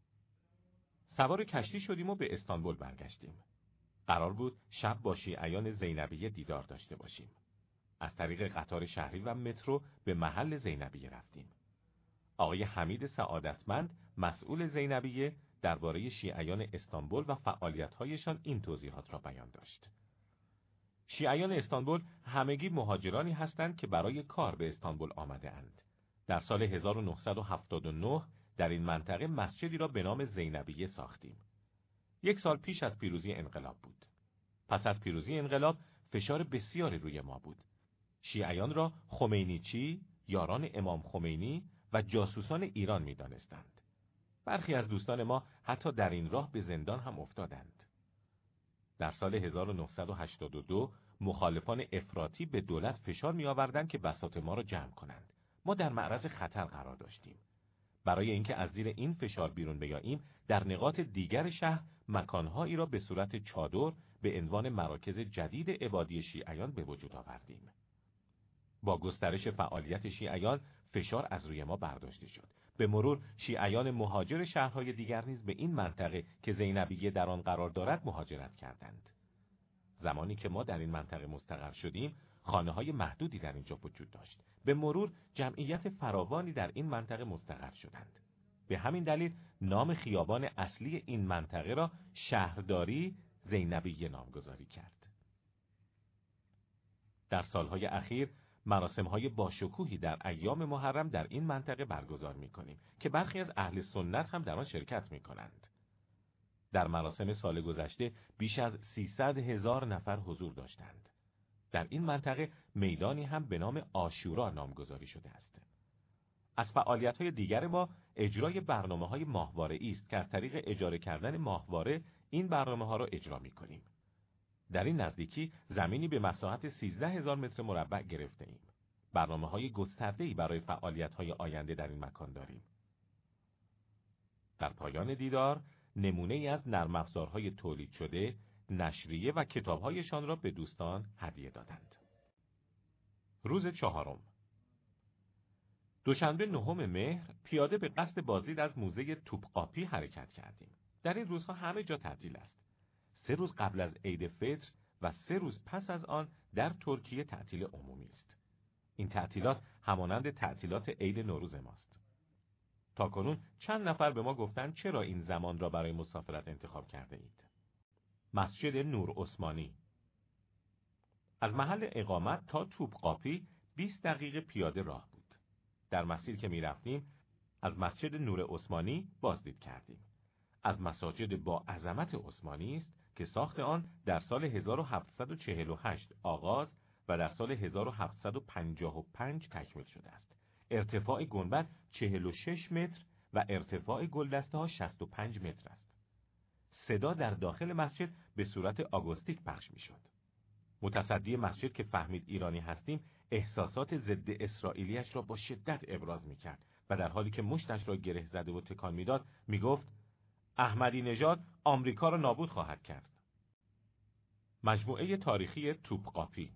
سوار کشتی شدیم و به استانبول برگشتیم. قرار بود شب با شیعیان زینبیه دیدار داشته باشیم. از طریق قطار شهری و مترو به محل زینبیه رفتیم. آقای حمید سعادتمند مسئول زینبیه درباره شیعیان استانبول و فعالیت‌هایشان این توضیحات را بیان داشت. شیعیان استانبول همگی مهاجرانی هستند که برای کار به استانبول آمده اند. در سال 1979 در این منطقه مسجدی را به نام زینبیه ساختیم. 1 سال پیش از پیروزی انقلاب بود. پس از پیروزی انقلاب فشار بسیاری روی ما بود. شیعیان را خمینیچی، یاران امام خمینی و جاسوسان ایران می‌دانستند. برخی از دوستان ما حتی در این راه به زندان هم افتادند. در سال 1982 مخالفان افراطی به دولت فشار می‌آوردند که بساط ما را جمع کنند. ما در معرض خطر قرار داشتیم. برای اینکه از زیر این فشار بیرون بیاییم، در نقاط دیگر شهر مکانهایی را به صورت چادر به عنوان مراکز جدید عبادی شیعیان به وجود آوردیم. با گسترش فعالیت شیعیان فشار از روی ما برداشته شد. به مرور شیعیان مهاجر شهرهای دیگر نیز به این منطقه که زینبیه در آن قرار دارد مهاجرت کردند. زمانی که ما در این منطقه مستقر شدیم، خانه‌های محدودی در اینجا وجود داشت. به مرور جمعیت فراوانی در این منطقه مستقر شدند. به همین دلیل نام خیابان اصلی این منطقه را شهرداری زینبیه نامگذاری کرد. در سالهای اخیر مراسم‌های باشکوهی در ایام محرم در این منطقه برگزار می‌کنیم که برخی از اهل سنت هم در آن شرکت می‌کنند. در مراسم سال گذشته بیش از 300,000 نفر حضور داشتند. در این منطقه میدانی هم به نام عاشورا نامگذاری شده است. از فعالیت‌های دیگر ما اجرای برنامه‌های ماهواره‌ای است که از طریق اجاره کردن ماهواره این برنامه‌ها را اجرا می‌کنیم. در این نزدیکی زمینی به مساحت 13,000 متر مربع گرفته‌ایم. برنامه‌های گسترده‌ای برای فعالیت‌های آینده در این مکان داریم. در پایان دیدار نمونه‌ای از نرم افزارهای تولید شده، نشریه و کتاب‌هایشان را به دوستان هدیه دادند. روز 4 دوشنبه 9 مهر پیاده به قصد بازدید از موزه توپقاپی حرکت کردیم. در این روزها همه جا تعطیل است. 3 روز قبل از عید فطر و 3 روز پس از آن در ترکیه تعطیل عمومی است. این تعطیلات همانند تعطیلات عید نوروز ماست. تاکنون چند نفر به ما گفتند چرا این زمان را برای مسافرت انتخاب کرده اید. مسجد نور عثمانی. از محل اقامت تا توپقاپی 20 دقیقه پیاده راه بود. در مسیر که می رفتیم از مسجد نور عثمانی بازدید کردیم. از مساجد با عظمت عثمانی است که ساخت آن در سال 1748 آغاز و در سال 1755 تکمیل شده است. ارتفاع گنبد 46 متر و ارتفاع گلدسته ها 65 متر است. صدا در داخل مسجد به صورت آگوستیک پخش می شد. متصدی مسجد که فهمید ایرانی هستیم احساسات ضد اسرائیلیش را با شدت ابراز می کرد و در حالی که مشتش را گره زده و تکان می داد می گفت احمدی نژاد آمریکا را نابود خواهد کرد. مجموعه تاریخی توپقاپی.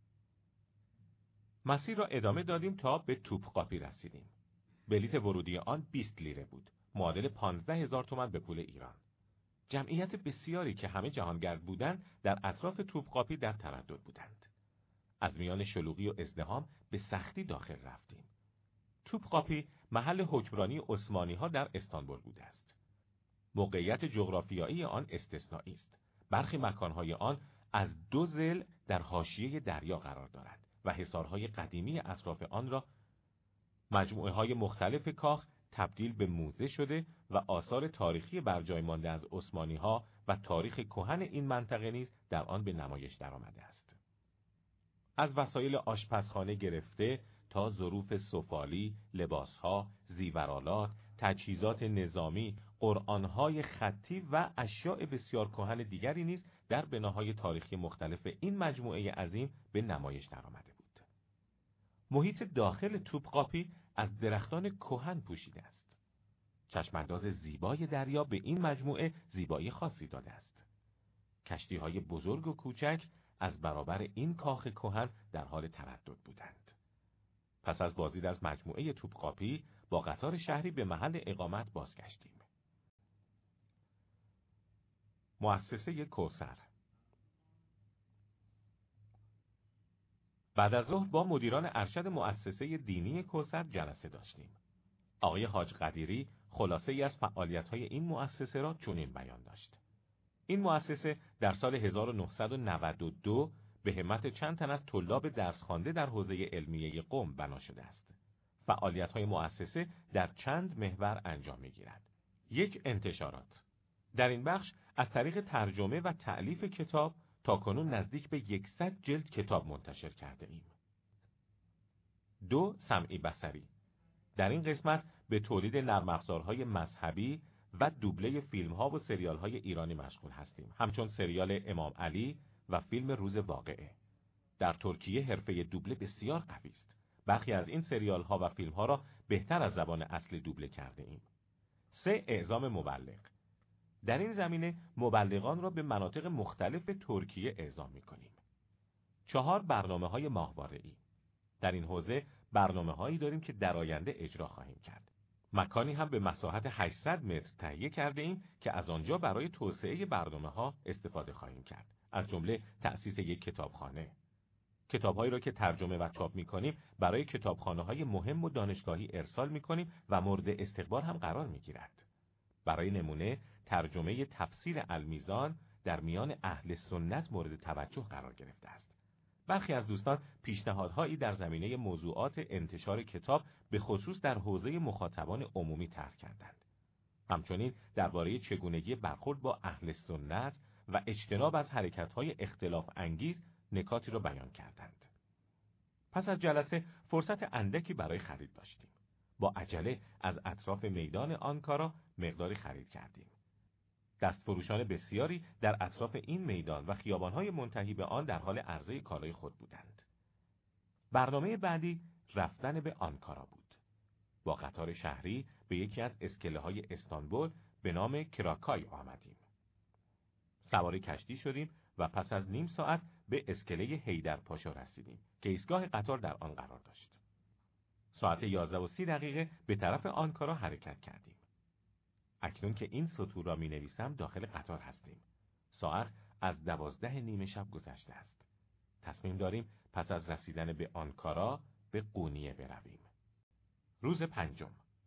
مسیر را ادامه دادیم تا به توپقاپی رسیدیم. بلیت ورودی آن 20 لیره بود، معادل 15,000 تومان به پول ایران. جمعیت بسیاری که همه جهانگرد بودند در اطراف توپقاپی در تردد بودند. از میان شلوغی و ازدحام به سختی داخل رفتیم. توپقاپی محل حکمرانی عثمانی‌ها در استانبول بوده است. موقعیت جغرافیایی آن استثنایی است. برخی مکانهای آن از 2 ضلع در حاشیه دریا قرار دارد و حصارهای قدیمی اطراف آن را مجموعه‌های مختلف کاخ تبدیل به موزه شده و آثار تاریخی برجای مانده از عثمانی‌ها و تاریخ کهن این منطقه نیز در آن به نمایش درآمده است. از وسایل آشپزخانه گرفته تا ظروف سفالی، لباسها، زیورآلات، تجهیزات نظامی، قرآن‌های خطی و اشیاء بسیار کهن دیگری نیز در بناهای تاریخی مختلف این مجموعه عظیم به نمایش درآمده بود. محیط داخل توپقاپی از درختان کهن پوشیده است. چشمانداز زیبای دریا به این مجموعه زیبایی خاصی داده است. کشتی‌های بزرگ و کوچک از برابر این کاخ کهن در حال تردد بودند. پس از بازدید از مجموعه توپقاپی با قطار شهری به محل اقامت بازگشتیم. مؤسسه کوثر. بعد از ظهر با مدیران ارشد مؤسسه دینی کوثر جلسه داشتیم. آقای حاج قدیری خلاصه ای از فعالیت‌های این مؤسسه را چنین بیان داشت. این مؤسسه در سال 1992 به همت چند تن از طلاب درس خوانده در حوزه علمیه قم بنا شده است. فعالیت‌های مؤسسه در چند محور انجام می‌گیرد. 1. انتشارات. در این بخش از طریق ترجمه و تألیف کتاب تاکنون نزدیک به 100 جلد کتاب منتشر کرده ایم. 2. سمعی بصری. در این قسمت به تولید نرم افزارهای مذهبی و دوبله فیلم‌ها و سریال‌های ایرانی مشغول هستیم، همچون سریال امام علی و فیلم روز واقعه. در ترکیه حرفه دوبله بسیار قوی است. برخی از این سریال‌ها و فیلم‌ها را بهتر از زبان اصلی دوبله کرده ایم. 3. اعزام مبلغ. در این زمینه مبلغان را به مناطق مختلف ترکیه اعزام می‌کنیم. 4. برنامه‌های ماهواره‌ای. در این حوزه برنامه‌هایی داریم که در آینده اجرا خواهیم کرد. مکانی هم به مساحت 800 متر تهیه کرده ایم که از آنجا برای توسعه برنامه‌ها استفاده خواهیم کرد، از جمله تأسیس یک کتابخانه. کتاب‌هایی را که ترجمه و چاپ می‌کنیم برای کتابخانه‌های مهم و دانشگاهی ارسال می‌کنیم و مورد استقبال هم قرار می‌گیرد. برای نمونه ترجمه تفسیر المیزان در میان اهل سنت مورد توجه قرار گرفته است. برخی از دوستان پیشنهادهایی در زمینه موضوعات انتشار کتاب به خصوص در حوزه مخاطبان عمومی طرح کردند. همچنین درباره چگونگی برخورد با اهل سنت و اجتناب از حرکت‌های اختلاف انگیز نکاتی را بیان کردند. پس از جلسه فرصت اندکی برای خرید داشتیم. با عجله از اطراف میدان آنکارا مقداری خرید کردیم. دستفروشان بسیاری در اطراف این میدان و خیابان‌های منتهی به آن در حال عرضه کالای خود بودند. برنامه بعدی رفتن به آنکارا بود. با قطار شهری به یکی از اسکله‌های استانبول به نام کراکای آمدیم. سوار کشتی شدیم و پس از نیم ساعت به اسکله حیدرپاشا رسیدیم که ایستگاه قطار در آن قرار داشت. ساعت 11:30 به طرف آنکارا حرکت کردیم. اکنون که این سطور را می‌نویسم داخل قطار هستیم. ساعت از 12:30 شب گذشته است. تصمیم داریم پس از رسیدن به آنکارا به قونیه برویم. روز 5.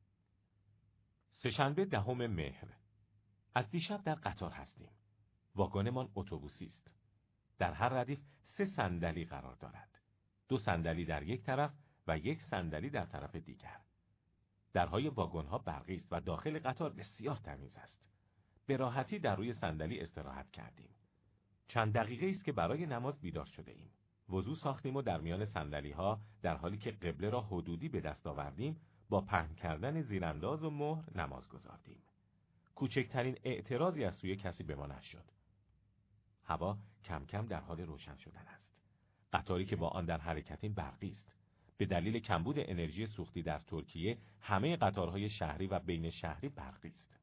سه‌شنبه 10 مهر. از دیشب در قطار هستیم. واگنمان اتوبوسی است. در هر ردیف 3 صندلی قرار دارد. 2 صندلی در یک طرف و 1 صندلی در طرف دیگر. درهای واگن‌ها برقی است و داخل قطار بسیار تمیز است. به راحتی در روی صندلی استراحت کردیم. چند دقیقه است که برای نماز بیدار شده ایم. وضو ساختیم و در میان صندلی‌ها در حالی که قبله را حدودی به دست آوردیم با پهن کردن زیرانداز و مهر نماز گزاردیم. کوچکترین اعتراضی از سوی کسی به ما نشد. هوا کم کم در حال روشن شدن است. قطاری که با آن در حرکتیم برقی است. به دلیل کمبود انرژی سوختی در ترکیه همه قطارهای شهری و بین شهری برقی است.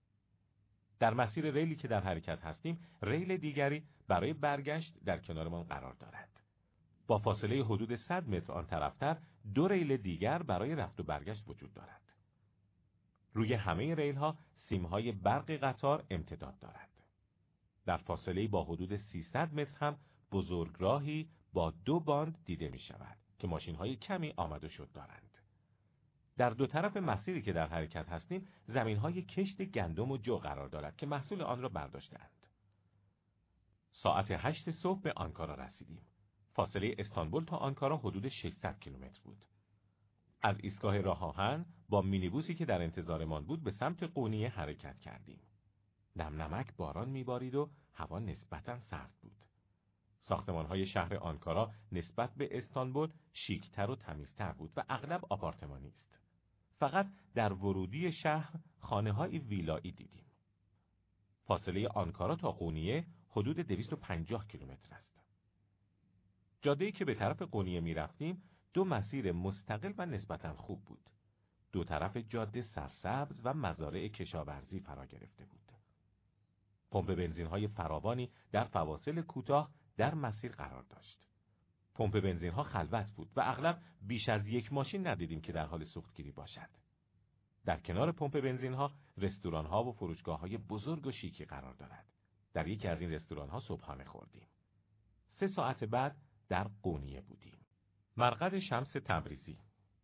در مسیر ریلی که در حرکت هستیم، ریل دیگری برای برگشت در کنارمان قرار دارد. با فاصله حدود 100 متر آن طرفتر 2 ریل دیگر برای رفت و برگشت وجود دارد. روی همه ریل‌ها سیم‌های برق قطار امتداد دارد. در فاصله با حدود 300 متر هم بزرگراهی با 2 باند دیده می شود که ماشین‌های کمی آمد و شد دارند. در 2 طرف مسیری که در حرکت هستیم زمین‌های کشت گندم و جو قرار دارد که محصول آن را برداشته‌اند. ساعت 8 صبح به آنکارا رسیدیم. فاصله استانبول تا آنکارا حدود 600 کیلومتر بود. از ایستگاه راه آهن با مینیبوسی که در انتظارمان بود به سمت قونیه حرکت کردیم. نمنمک باران میبارید و هوا نسبتاً سرد بود. ساختمان‌های شهر آنکارا نسبت به استانبول شیک‌تر و تمیزتر بود و اغلب آپارتمانی است. فقط در ورودی شهر خانه‌های ویلایی دیدیم. فاصله آنکارا تا قونیه حدود 250 کیلومتر است. جاده‌ای که به طرف قونیه می‌رفتیم دو مسیر مستقل و نسبتاً خوب بود. دو طرف جاده سرسبز و مزارع کشاورزی فرا گرفته بود. پمپ بنزین‌های فراوانی در فواصل کوتاه در مسیر قرار داشت. پمپ بنزین‌ها خلوت بود و اغلب بیش از یک ماشین ندیدیم که در حال سوختگیری باشد. در کنار پمپ بنزین‌ها رستوران‌ها و فروشگاه‌های بزرگ و شیکی قرار دارد. در یکی از این رستوران‌ها صبحانه خوردیم. 3 ساعت بعد در قونیه بودیم. مرقد شمس تبریزی.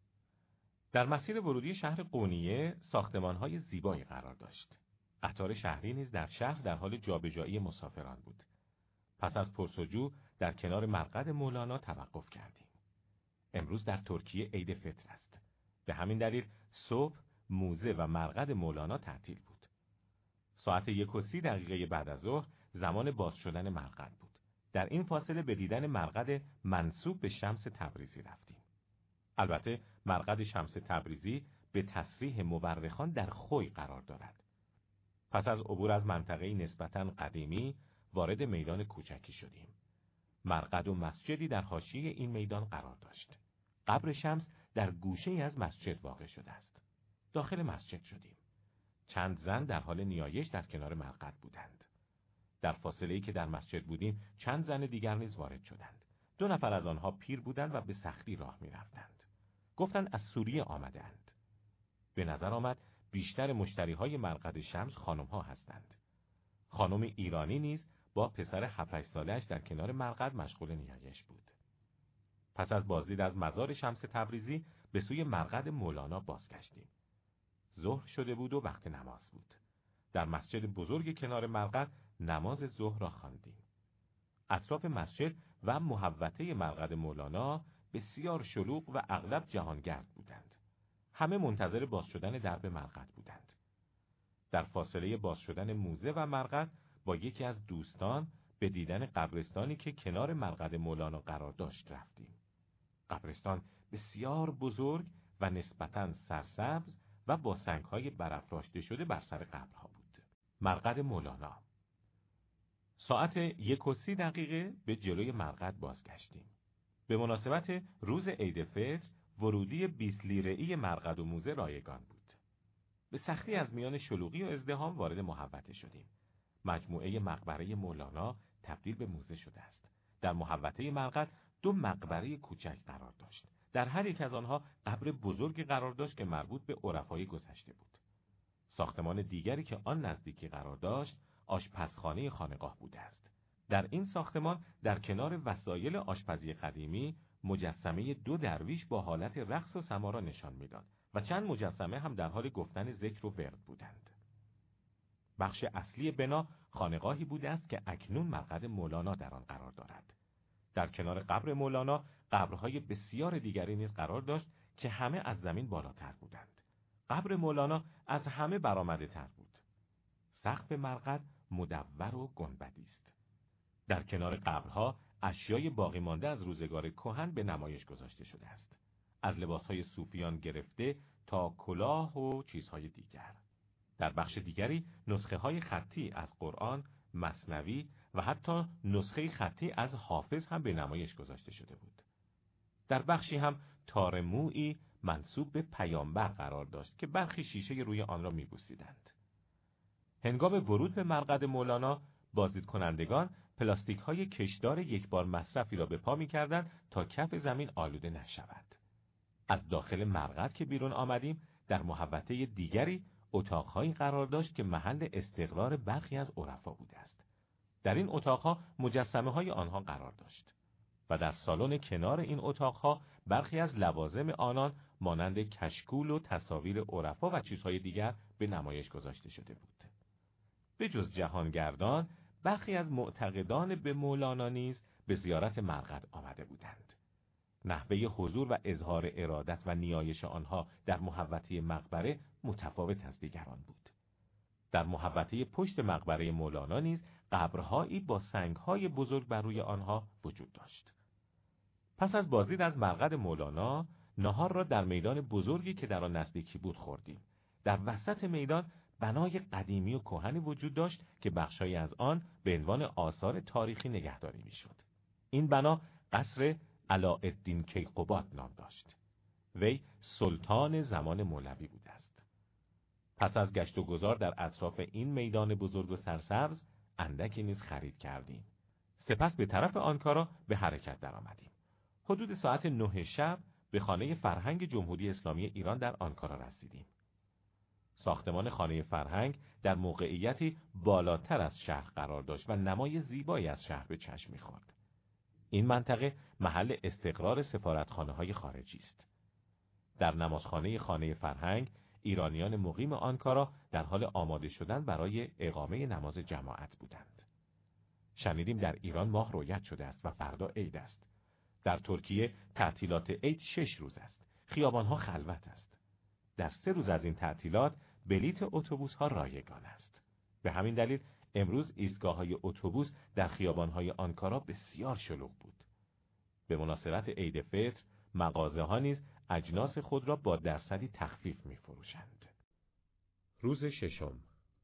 در مسیر ورودی شهر قونیه ساختمان‌های زیبایی قرار داشت. قطار شهری نیز در شهر در حال جابجایی مسافران بود. پس از پرس‌وجو در کنار مرقد مولانا توقف کردیم. امروز در ترکیه عید فطر است. به همین دلیل صبح موزه و مرقد مولانا تعطیل بود. ساعت 1:30 بعد از ظهر زمان باز شدن مرقد بود. در این فاصله به دیدن مرقد منسوب به شمس تبریزی رفتیم. البته مرقد شمس تبریزی به تصریح مورخان در خوی قرار دارد. پس از عبور از منطقه‌ای نسبتاً قدیمی وارد میدان کوچکی شدیم. مرقد و مسجدی در حاشیه این میدان قرار داشت. قبر شمس در گوشه‌ای از مسجد واقع شده است. داخل مسجد شدیم. چند زن در حال نیایش در کنار مرقد بودند. در فاصله‌ای که در مسجد بودیم چند زن دیگر نیز وارد شدند. 2 نفر از آنها پیر بودند و به سختی راه می‌رفتند. گفتند از سوریه آمدند. به نظر آمد بیشتر مشتری‌های مرقد شمس خانم‌ها هستند. خانم ایرانی نیز با پسر 7-8 ساله‌اش در کنار مرقد مشغول نیایش بود. پس از بازدید از مزار شمس تبریزی به سوی مرقد مولانا بازگشتیم. ظهر شده بود و وقت نماز بود. در مسجد بزرگ کنار مرقد نماز ظهر را خواندیم. اطراف مسجد و محوطه مرقد مولانا بسیار شلوغ و اغلب جهانگرد بودند. همه منتظر باز شدن درب مرقد بودند. در فاصله باز شدن موزه و مرقد با یکی از دوستان به دیدن قبرستانی که کنار مرقد مولانا قرار داشت رفتیم. قبرستان بسیار بزرگ و نسبتاً سرسبز و با سنگ‌های برافراشته شده بر سر قبرها بود. مرقد مولانا. ساعت 1:30 به جلوی مرقد بازگشتیم. به مناسبت روز عید فطر ورودی 20 لیره‌ای مرقد و موزه رایگان بود. به سختی از میان شلوغی و ازدحام وارد محوطه شدیم. مجموعه مقبره مولانا تبدیل به موزه شده است. در محوطه مرقد 2 مقبره کوچک قرار داشت. در هر یک از آنها قبر بزرگی قرار داشت که مربوط به عرفای گذشته بود. ساختمان دیگری که آن نزدیکی قرار داشت آشپزخانه خانقاه بوده است. در این ساختمان در کنار وسایل آشپزی قدیمی مجسمه 2 درویش با حالت رقص و سما را نشان می‌داد و چند مجسمه هم در حال گفتن ذکر و ورد بودند. بخش اصلی بنا خانقاهی بوده است که اکنون مرقد مولانا در آن قرار دارد. در کنار قبر مولانا قبرهای بسیار دیگری نیز قرار داشت که همه از زمین بالاتر بودند. قبر مولانا از همه برآمده تر بود. سقف مرقد مدور و گنبدی است. در کنار قبرها اشیای باقی مانده از روزگار کهن به نمایش گذاشته شده است. از لباسهای صوفیان گرفته تا کلاه و چیزهای دیگر. در بخش دیگری نسخه‌های خطی از قرآن، مثنوی و حتی نسخه خطی از حافظ هم به نمایش گذاشته شده بود. در بخشی هم تار مویی منسوب به پیامبر قرار داشت که برخی شیشه روی آن را می‌بوسیدند. هنگام ورود به مرقد مولانا بازدید کنندگان پلاستیک‌های کشدار یکبار مصرفی را به پا می‌کردند تا کف زمین آلوده نشود. از داخل مرقد که بیرون آمدیم در محوطه دیگری اتاق‌هایی قرار داشت که محل استقرار برخی از عرفا بوده است. در این اتاق‌ها مجسمه‌های آنها قرار داشت و در سالن کنار این اتاق‌ها برخی از لوازم آنان مانند کشکول و تصاویر عرفا و چیزهای دیگر به نمایش گذاشته شده بود. به جز جهانگردان برخی از معتقدان به مولانا نیز به زیارت مرقد آمده بودند. نحوه حضور و اظهار ارادت و نیایش آنها در محوطه مقبره متفاوت از دیگران بود. در محوطه پشت مقبره مولانا نیز قبرهایی با سنگهای بزرگ بر روی آنها وجود داشت. پس از بازدید از مرقد مولانا، نهار را در میدان بزرگی که در آن نزدیکی بود خوردیم. در وسط میدان بنای قدیمی و کهنی وجود داشت که بخشایی از آن به عنوان آثار تاریخی نگهداری میشد. این بنا قصر علاءالدین کیقباد نام داشت. وی سلطان زمان مولوی بود است. پس از گشت و گذار در اطراف این میدان بزرگ و سرسبز اندکی نیز خرید کردیم. سپس به طرف آنکارا به حرکت درآمدیم. حدود ساعت 9 شب به خانه فرهنگ جمهوری اسلامی ایران در آنکارا رسیدیم. ساختمان خانه فرهنگ در موقعیتی بالاتر از شهر قرار داشت و نمای زیبایی از شهر به چشم می‌خورد. این منطقه محل استقرار سفارتخانه‌های خارجی است. در نمازخانه خانه فرهنگ ایرانیان مقیم آنکارا در حال آماده شدن برای اقامه نماز جماعت بودند. شنیدیم در ایران ماه رویت شده است و فردا عید است. در ترکیه تعطیلات عید 6 روز است. خیابان‌ها خلوت است. در 3 روز از این تعطیلات بلیت اتوبوس‌ها رایگان است. به همین دلیل امروز ایستگاه‌های اتوبوس در خیابان‌های آنکارا بسیار شلوغ بود. به مناسبت عید فطر مغازه‌ها نیز اجناس خود را با درصدی تخفیف می‌فروشند. روز ششم،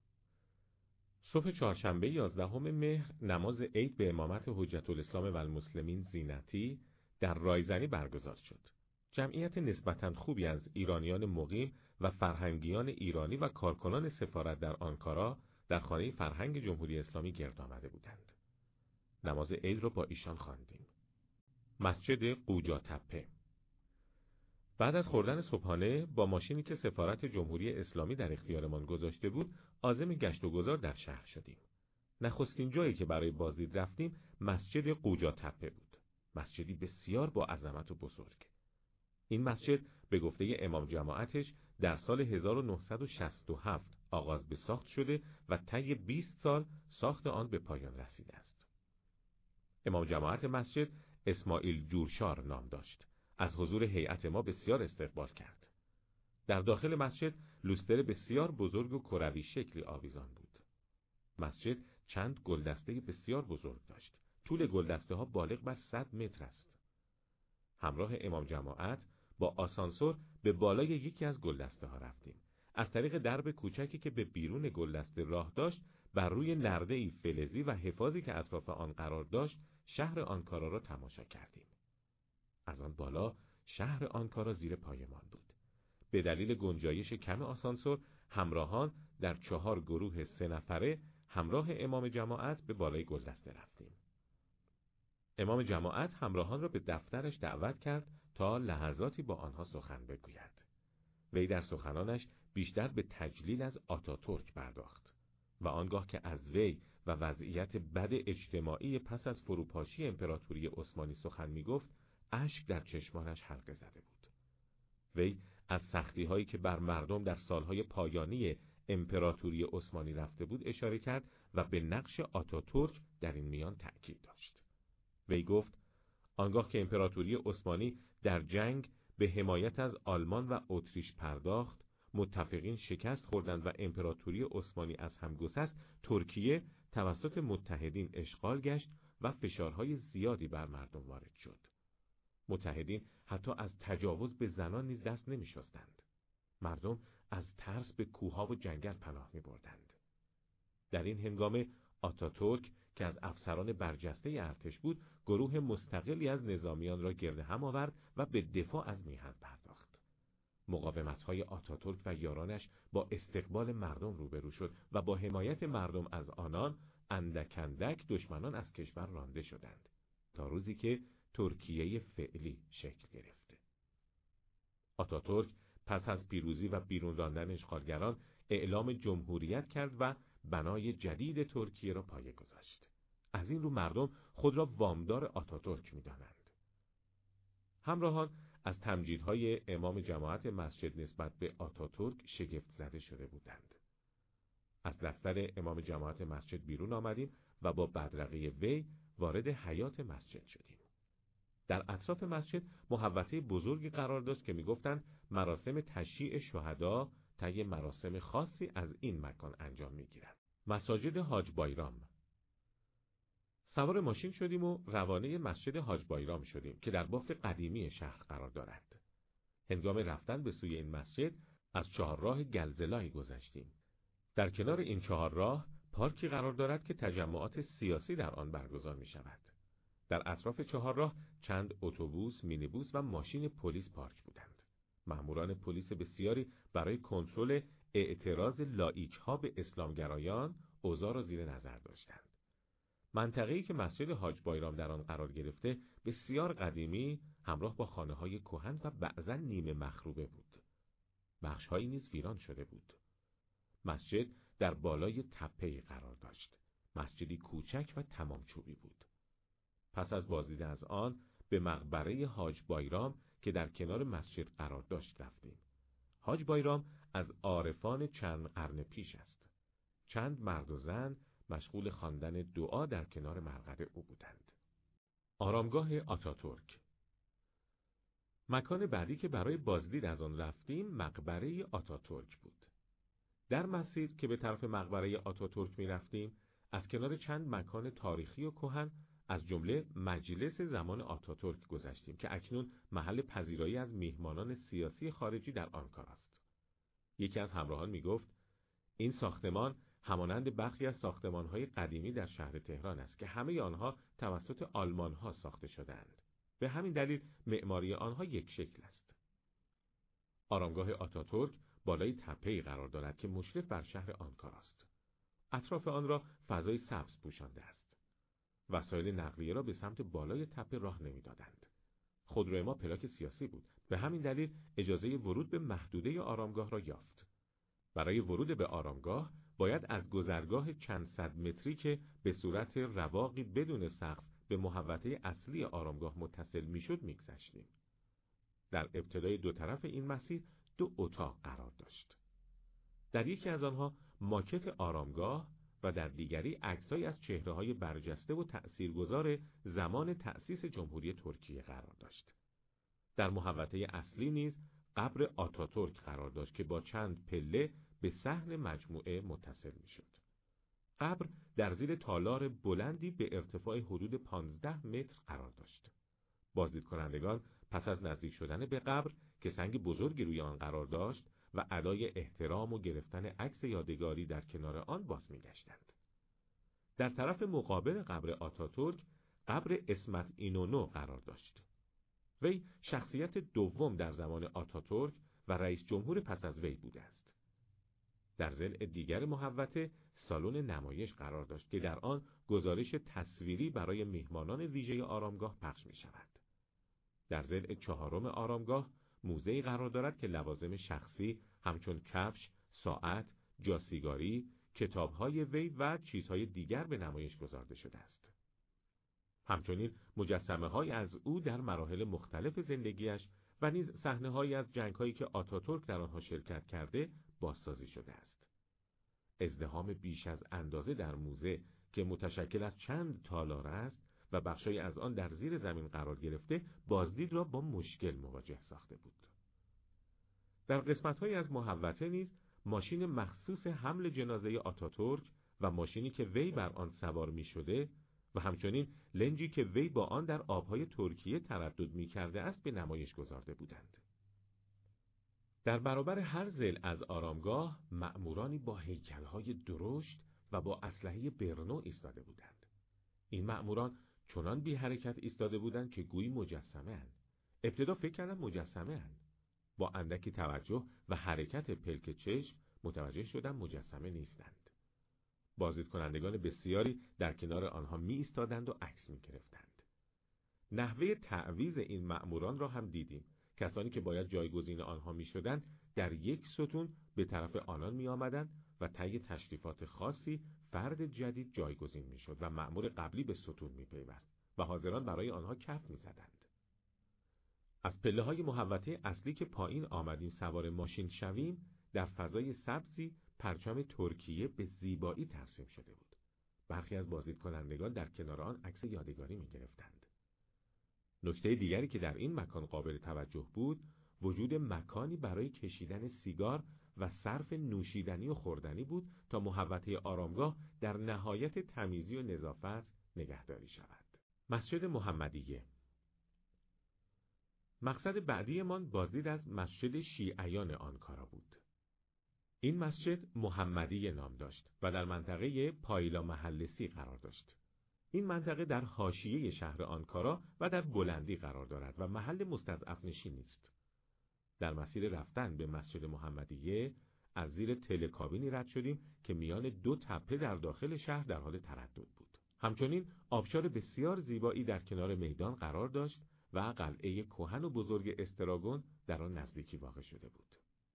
صبح چهارشنبه 11 مهر نماز عید به امامت حجت الاسلام و المسلمین زینتی در رایزنی برگزار شد. جمعیت نسبتاً خوبی از ایرانیان مقیم و فرهنگیان ایرانی و کارکنان سفارت در آنکارا در خانه فرهنگ جمهوری اسلامی گرد آمده بودند. نماز عید را با ایشان خواندیم. مسجد قوجا تپه. بعد از خوردن صبحانه با ماشینی که سفارت جمهوری اسلامی در اختیارمان گذاشته بود، عازم گشت و گذار در شهر شدیم. نخستین جایی که برای بازدید رفتیم مسجد قوجا تپه بود. مسجدی بسیار با عظمت و بزرگ. این مسجد به گفته امام جماعتش در سال 1967 آغاز به ساخت شده و طی 20 سال ساخت آن به پایان رسیده است. امام جماعت مسجد اسماعیل جورشار نام داشت. از حضور هیئت ما بسیار استقبال کرد. در داخل مسجد لوستر بسیار بزرگ و کروی شکلی آویزان بود. مسجد چند گلدسته بسیار بزرگ داشت. طول گلدسته ها بالغ بر 100 متر است. همراه امام جماعت با آسانسور به بالای یکی از گلدسته ها رفتیم. از طریق درب کوچکی که به بیرون گلدسته راه داشت، بر روی نرده‌ای فلزی و حفاظی که اطراف آن قرار داشت، شهر آنکارا را تماشا کردیم. از آن بالا شهر آنکارا زیر پایمان بود. به دلیل گنجایش کم آسانسور، همراهان در 4 گروه 3 نفره همراه امام جماعت به بالای گلدسته رفتیم. امام جماعت همراهان را به دفترش دعوت کرد تا لحظاتی با آنها سخن بگوید. وی در سخنانش بیشتر به تجلیل از آتاتورک پرداخت و آنگاه که از وی و وضعیت بد اجتماعی پس از فروپاشی امپراتوری عثمانی سخن می‌گفت، اشک در چشمانش حلقه زده بود. وی از سختی‌هایی که بر مردم در سالهای پایانی امپراتوری عثمانی رفته بود اشاره کرد و به نقش آتاتورک در این میان تأکید داشت. وی گفت آنگاه که امپراتوری عثمانی در جنگ به حمایت از آلمان و اتریش پرداخت، متفقین شکست خوردند و امپراتوری عثمانی از هم گسست، ترکیه توسط متحدین اشغال گشت و فشارهای زیادی بر مردم وارد شد. متحدین حتی از تجاوز به زنان نیز دست نمی‌شستند. مردم از ترس به کوهها و جنگل پناه می‌بردند. در این هنگامه آتاتورک که از افسران برجسته ارتش بود، گروه مستقلی از نظامیان را گرد هم آورد و به دفاع از میهن پرداخت. مقاومت‌های آتاتورک و یارانش با استقبال مردم روبرو شد و با حمایت مردم از آنان اندک اندک دشمنان از کشور رانده شدند تا روزی که ترکیه فعلی شکل گرفت. آتاتورک پس از پیروزی و بیرون راندن اشغالگران اعلام جمهوریت کرد و بنای جدید ترکیه را پایه گذاشت. از این رو مردم خود را وامدار آتاتورک می‌دانند. همراهان از تمجیدهای امام جماعت مسجد نسبت به آتاتورک شگفت زده شده بودند. از دفتر امام جماعت مسجد بیرون آمدیم و با بدرقه وی وارد حیاط مسجد شدیم. در اطراف مسجد محوطه بزرگی قرار داشت که میگفتند مراسم تشییع شهدا طی مراسم خاصی از این مکان انجام میگیرند. مساجد حاج بایرام. سوار ماشین شدیم و روانه مسجد حاج بایرام شدیم که در بافت قدیمی شهر قرار دارد. هنگام رفتن به سوی این مسجد از چهارراه گلزلایی گذشتیم. در کنار این چهارراه پارکی قرار دارد که تجمعات سیاسی در آن برگزار می شود. در اطراف چهارراه چند اتوبوس، مینیبوس و ماشین پلیس پارک بودند. ماموران پلیس بسیاری برای کنترل اعتراض لاییک‌ها به اسلامگرایان اوضاع را زیر نظر داشتند. منطقه‌ای که مسجد حاج بایرام در آن قرار گرفته بسیار قدیمی، همراه با خانه‌های کهن و بعضاً نیمه مخروبه بود. بخش‌هایی نیز ویران شده بود. مسجد در بالای تپه‌ای قرار داشت. مسجدی کوچک و تمام چوبی بود. پس از بازدید از آن به مقبره حاج بایرام که در کنار مسجد قرار داشت رفتیم. حاج بایرام از عارفان چند قرن پیش است. چند مرد و زن مشغول خواندن دعا در کنار مرقد او بودند. آرامگاه آتاتورک. مکان بعدی که برای بازدید از آن رفتیم مقبره آتاتورک بود. در مسیر که به طرف مقبره آتاتورک می رفتیم از کنار چند مکان تاریخی و کهن از جمله مجلس زمان آتاتورک گذشتیم که اکنون محل پذیرایی از میهمانان سیاسی خارجی در آنکار است. یکی از همراهان می گفت این ساختمان همانند برخی از ساختمان‌های قدیمی در شهر تهران است که همه آنها توسط آلمان‌ها ساخته شده‌اند. به همین دلیل معماری آنها یک شکل است. آرامگاه آتاتورک بالای تپه‌ای قرار دارد که مشرف بر شهر آنکار است. اطراف آن را فضای سبز پوشانده است. وسایل نقلیه را به سمت بالای تپه راه نمی‌دادند. خودروی ما پلاک سیاسی بود. به همین دلیل اجازه ورود به محدوده آرامگاه را یافت. برای ورود به آرامگاه باید از گذرگاه چند صد متری که به صورت رواقی بدون سقف به محوطه اصلی آرامگاه متصل میشد میگذشتیم. در ابتدای دو طرف این مسیر 2 اتاق قرار داشت. در یکی از آنها ماکت آرامگاه و در دیگری عکسایی از چهره‌های برجسته و تأثیرگذار زمان تأسیس جمهوری ترکیه قرار داشت. در محوطه اصلی نیز قبر آتاتورک قرار داشت که با چند پله به صحن مجموعه متصل میشد. قبر در زیر تالار بلندی به ارتفاع حدود 15 متر قرار داشت. بازدید کنندگان پس از نزدیک شدن به قبر که سنگ بزرگی روی آن قرار داشت و ادای احترام و گرفتن عکس یادگاری در کنار آن باز می‌گشتند. در طرف مقابل قبر آتاتورک قبر اسمت اینونو قرار داشت. وی شخصیت دوم در زمان آتاتورک و رئیس جمهور پس از وی بوده است. در ضلع دیگر محوطه سالن نمایش قرار داشت که در آن گزارش تصویری برای میهمانان ویژه آرامگاه پخش می شود. در ضلع چهارم آرامگاه موزه‌ای قرار دارد که لوازم شخصی همچون کفش، ساعت، جاسیگاری، کتاب‌های وی و چیزهای دیگر به نمایش گذارده شده است. همچنین مجسمه‌هایی از او در مراحل مختلف زندگیش و نیز صحنه‌هایی از جنگ‌هایی که آتاتورک در آنها شرکت کرده بازسازی شده است. ازدحام بیش از اندازه در موزه که متشکل از چند تالار است و بخشی از آن در زیر زمین قرار گرفته بازدید را با مشکل مواجه ساخته بود. در قسمت‌هایی از محوطه نیز ماشین مخصوص حمل جنازه آتاتورک و ماشینی که وی بر آن سوار می‌شده و همچنین لنجی که وی با آن در آبهای ترکیه تردد می‌کرده است به نمایش گذارده بودند. در برابر هر ضلع از آرامگاه مأمورانی با هیکل‌های درشت و با اسلحه برنو ایستاده بودند. این مأموران چنان بی حرکت ایستاده بودند که گویی مجسمه اند. ابتدا فکر کردم مجسمه اند. با اندکی توجه و حرکت پلک چشم متوجه شدم مجسمه نیستند. بازدید کنندگان بسیاری در کنار آنها می ایستادند و عکس می گرفتند. نحوه تعویض این مأموران را هم دیدیم. کسانی که باید جایگزین آنها می شدند در یک ستون به طرف آنان می آمدند و طی تشریفات خاصی فرد جدید جایگزین می شد و مأمور قبلی به ستون می پیوست و حاضران برای آنها کف می زدند. از پله های محوطه اصلی که پایین آمدیم سوار ماشین شویم در فضای سبزی پرچم ترکیه به زیبایی ترسیم شده بود. برخی از بازدیدکنندگان در کنار آن عکس یادگاری می‌گرفتند. نکته دیگری که در این مکان قابل توجه بود، وجود مکانی برای کشیدن سیگار و صرف نوشیدنی و خوردنی بود تا محوطه آرامگاه در نهایت تمیزی و نظافت نگهداری شود. مسجد محمدیه. مقصد بعدیمان بازدید از مسجد شیعیان آنکارا بود. این مسجد محمدیه نام داشت و در منطقه پایلا محلسی قرار داشت. این منطقه در حاشیه شهر آنکارا و در بلندی قرار دارد و محل مستضعف نشینی است. در مسیر رفتن به مسجد محمدیه از زیر تلکابینی رد شدیم که میان دو تپه در داخل شهر در حال تردد بود. همچنین آبشار بسیار زیبایی در کنار میدان قرار داشت و قلعه کهن و بزرگ استراگون در آن نزدیکی واقع شده بود.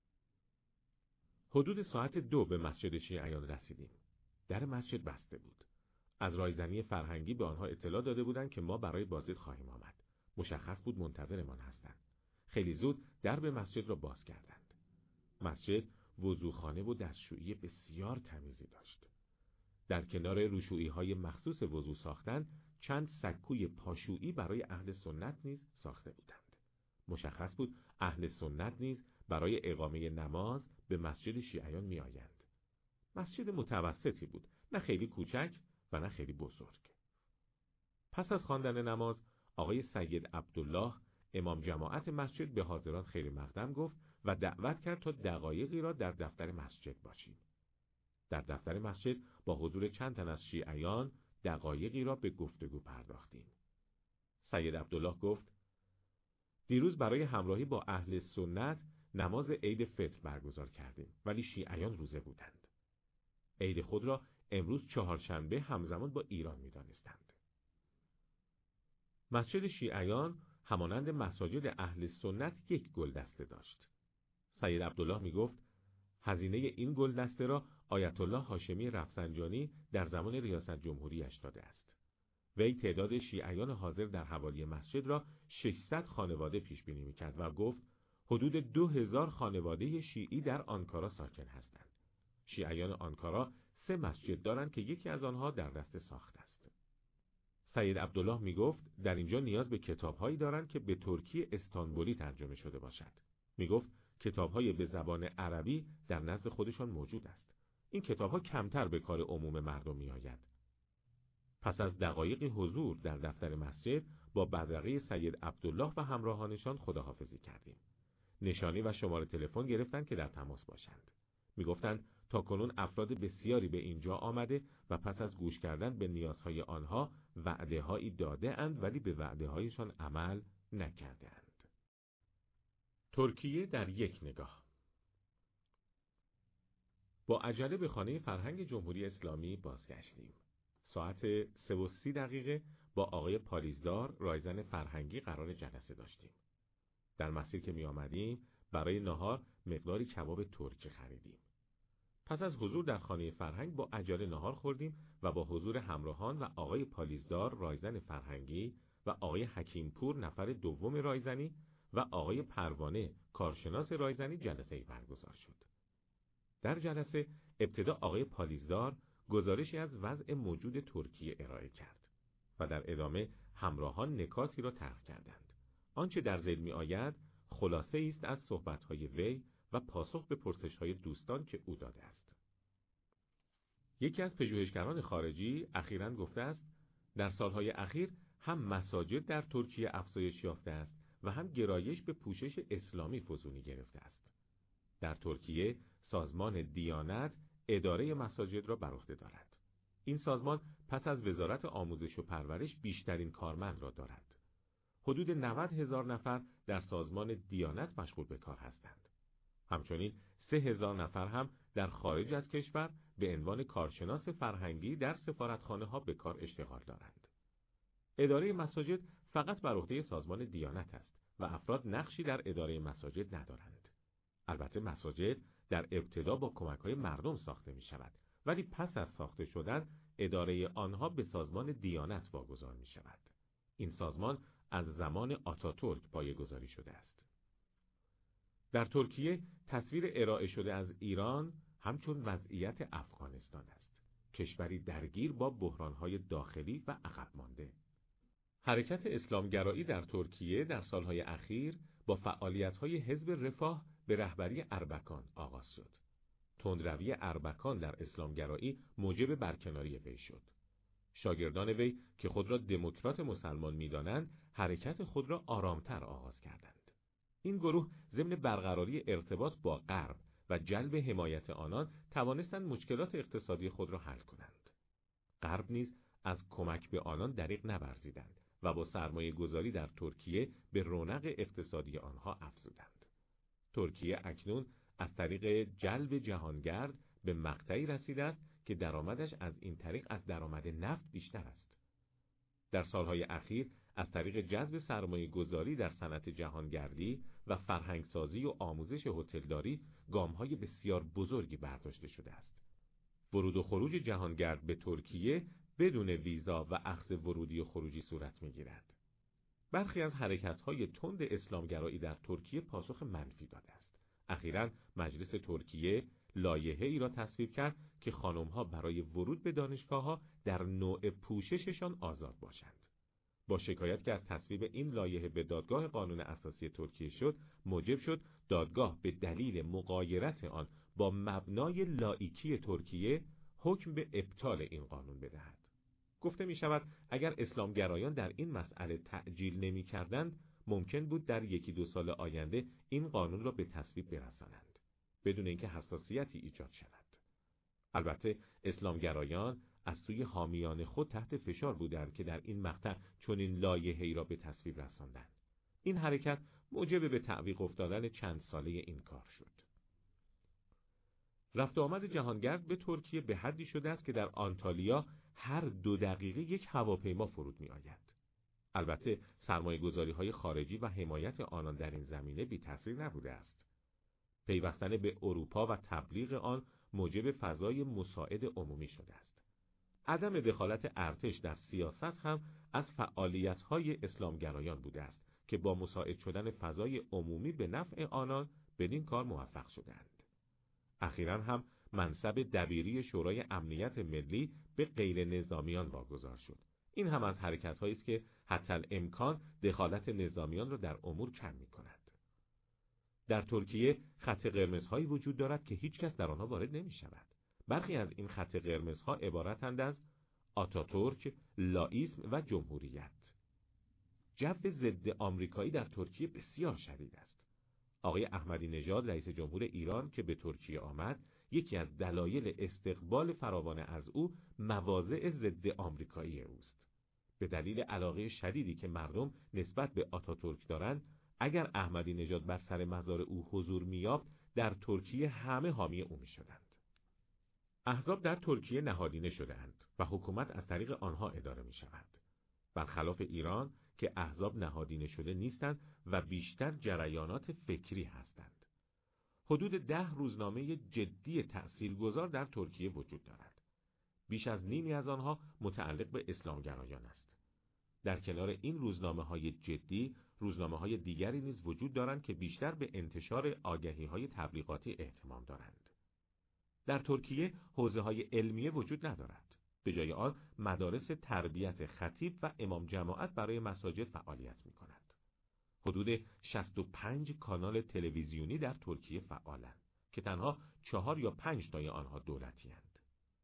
حدود ساعت 2 به مسجد شیعیان رسیدیم. در مسجد بسته بود. از رایزنی فرهنگی به آنها اطلاع داده بودند که ما برای بازدید خواهیم آمد. مشخص بود منتظرمان هستند. خیلی زود درب مسجد را باز کردند. مسجد وضوخانه و دستشویی بسیار تمیزی داشت. در کنار روشویی‌های مخصوص وضو ساختن چند سکوی پاشویی برای اهل سنت نیز ساخته بودند. مشخص بود اهل سنت نیز برای اقامه نماز به مسجد شیعیان می آیند. مسجد متوسطی بود، نه خیلی کوچک و نه خیلی بزرگ. پس از خواندن نماز، آقای سید عبدالله امام جماعت مسجد به حاضران خیر مقدم گفت و دعوت کرد تا دقایقی را در دفتر مسجد باشیم. در دفتر مسجد با حضور چند تن از شیعیان دقایقی را به گفتگو پرداختیم. سید عبدالله گفت: دیروز برای همراهی با اهل سنت نماز عید فطر برگزار کردیم، ولی شیعیان روزه بودند. عید خود را امروز چهارشنبه همزمان با ایران می‌دانستند. مسجد شیعیان همانند مساجد اهل سنت یک گلدسته داشت. سید عبدالله می‌گفت هزینه این گلدسته را آیت الله هاشمی رفسنجانی در زمان ریاست جمهوریش داده است. وی تعداد شیعیان حاضر در حوالی مسجد را 600 خانواده پیش بینی می‌کرد و گفت حدود 2000 خانواده شیعی در آنکارا ساکن هستند. شیعیان آنکارا 3 مسجد دارند که یکی از آنها در دست ساخت است. سید عبدالله میگفت در اینجا نیاز به کتاب‌هایی دارند که به ترکی استانبولی ترجمه شده باشد. میگفت کتاب‌های به زبان عربی در نزد خودشان موجود است. این کتاب‌ها کمتر به کار عموم مردم میآید. پس از دقایقی حضور در دفتر مسجد با بدرقه سید عبدالله و همراهانشان خداحافظی کردیم. نشانی و شماره تلفن گرفتند که در تماس باشند. میگفتند تاکنون افراد بسیاری به اینجا آمده و پس از گوش کردن به نیازهای آنها وعده‌هایی داده اند ولی به وعده‌هایشان عمل نکرده اند. ترکیه در یک نگاه. با عجله به خانه فرهنگ جمهوری اسلامی بازگشتیم. ساعت 3:30 با آقای پالیزدار رایزن فرهنگی قرار جلسه داشتیم. در مسیر که می آمدیم برای نهار مقداری کباب ترکی خریدیم. پس از حضور در خانه فرهنگ با عجله نهار خوردیم و با حضور همراهان و آقای پالیزدار رایزن فرهنگی و آقای حکیمپور نفر دوم رایزنی و آقای پروانه کارشناس رایزنی جلسه‌ای برگزار شد. در جلسه ابتدا آقای پالیزدار گزارشی از وضع موجود ترکیه ارائه کرد و در ادامه همراهان نکاتی را طرح کردند. آنچه در ذهن می آید خلاصه است از صحبت‌های وی و پاسخ به پرسش‌های دوستان که او داده است. یکی از پژوهشگران خارجی اخیراً گفته است در سالهای اخیر هم مساجد در ترکیه افزایش یافته است و هم گرایش به پوشش اسلامی فزونی گرفته است. در ترکیه سازمان دیانت اداره مساجد را بر عهده دارد. این سازمان پس از وزارت آموزش و پرورش بیشترین کارمند را دارد. حدود 90,000 نفر در سازمان دیانت مشغول به کار هستند. همچنین 3,000 نفر هم در خارج از کشور به عنوان کارشناس فرهنگی در سفارتخانه ها به کار اشتغال دارند. اداره مساجد فقط بر عهده سازمان دیانت است و افراد نقشی در اداره مساجد ندارند. البته مساجد در ابتدا با کمک‌های مردم ساخته می شود، ولی پس از ساخته شدن اداره آنها به سازمان دیانت واگذار می شود. این سازمان از زمان آتاتورک پایه‌گذاری شده است. در ترکیه تصویر ارائه شده از ایران همچون وضعیت افغانستان است. کشوری درگیر با بحران‌های داخلی و عقب مانده. حرکت اسلامگرایی در ترکیه در سالهای اخیر با فعالیت‌های حزب رفاه به رهبری اربکان آغاز شد. تندروی اربکان در اسلامگرایی موجب برکناری وی شد. شاگردان وی که خود را دموکرات مسلمان می‌دانند، حرکت خود را آرامتر آغاز کردند. این گروه ضمن برقراری ارتباط با غرب و جلب حمایت آنان توانستند مشکلات اقتصادی خود را حل کنند. غرب نیز از کمک به آنان دریغ نورزیدند و با سرمایه گذاری در ترکیه به رونق اقتصادی آنها افزودند. ترکیه اکنون از طریق جلب جهانگرد به مقطعی رسیده است که درآمدش از این طریق از درآمد نفت بیشتر است. در سالهای اخیر از طریق جذب سرمایه گذاری در صنعت جهانگردی و فرهنگسازی و آموزش هتلداری گام‌های بسیار بزرگی برداشته شده است. ورود و خروج جهانگرد به ترکیه بدون ویزا و اخذ ورودی و خروجی صورت می‌گیرد. برخی از حرکت‌های تند اسلامگرایی در ترکیه پاسخ منفی داده است. اخیراً مجلس ترکیه لایحه‌ای را تصویب کرد که خانم‌ها برای ورود به دانشگاه‌ها در نوع پوشششان آزاد باشند. با شکایت که از تصویب این لایحه به دادگاه قانون اساسی ترکیه شد، موجب شد دادگاه به دلیل مغایرت آن با مبنای لاییکی ترکیه حکم به ابطال این قانون بدهد. گفته می شود اگر اسلامگرایان در این مسئله تعجیل نمی کردند، ممکن بود در 1-2 سال آینده این قانون را به تصویب برسانند، بدون اینکه حساسیتی ایجاد شود. البته اسلامگرایان از سوی حامیان خود تحت فشار بودند که در این مقطع چنین لایحه‌ای را به تصویب رساندند. این حرکت موجب به تعویق افتادن چند ساله این کار شد. رفت و آمد جهانگرد به ترکیه به حدی شده است که در آنتالیا هر 2 دقیقه یک هواپیما فرود می آید. البته سرمایه‌گذاری‌های خارجی و حمایت آنان در این زمینه بی تأثیر نبوده است. پیوستن به اروپا و تبلیغ آن موجب فضای مساعد عمومی شده است. عدم دخالت ارتش در سیاست هم از فعالیت‌های اسلامگرایان بوده است که با مساعد شدن فضای عمومی به نفع آنان بدین کار موفق شدند. اخیراً هم منصب دبیری شورای امنیت ملی به غیر نظامیان واگذار شد. این هم از حرکت‌هایی است که حتی الامکان دخالت نظامیان را در امور کم می‌کند. در ترکیه خط قرمزهایی وجود دارد که هیچ کس در آنها وارد نمی‌شود. برخی از این خط قرمزها عبارتند از آتاتورک، لائیسم و جمهوریت. جو ضد آمریکایی در ترکیه بسیار شدید است. آقای احمدی نژاد رئیس جمهور ایران که به ترکیه آمد، یکی از دلایل استقبال فراوان از او مواضع ضد آمریکایی اوست. به دلیل علاقه شدیدی که مردم نسبت به آتاتورک دارند، اگر احمدی نژاد بر سر مزار او حضور می‌یافت، در ترکیه همه حامی او می‌شدند. احزاب در ترکیه نهادینه شده‌اند و حکومت از طریق آنها اداره می‌شود. برخلاف ایران که احزاب نهادینه شده نیستند و بیشتر جریانات فکری هستند. حدود 10 روزنامه جدی تأثیرگذار در ترکیه وجود دارد. بیش از نیمی از آنها متعلق به اسلامگرایان است. در کنار این روزنامه‌های جدی، روزنامه‌های دیگری نیز وجود دارند که بیشتر به انتشار آگهی‌های تبلیغاتی اهتمام دارند. در ترکیه حوزه‌های علمیه وجود ندارد. به جای آن مدارس تربیت خطیب و امام جماعت برای مساجد فعالیت می‌کند. حدود 65 کانال تلویزیونی در ترکیه فعالند که تنها 4 یا 5 تای آنها دولتی‌اند.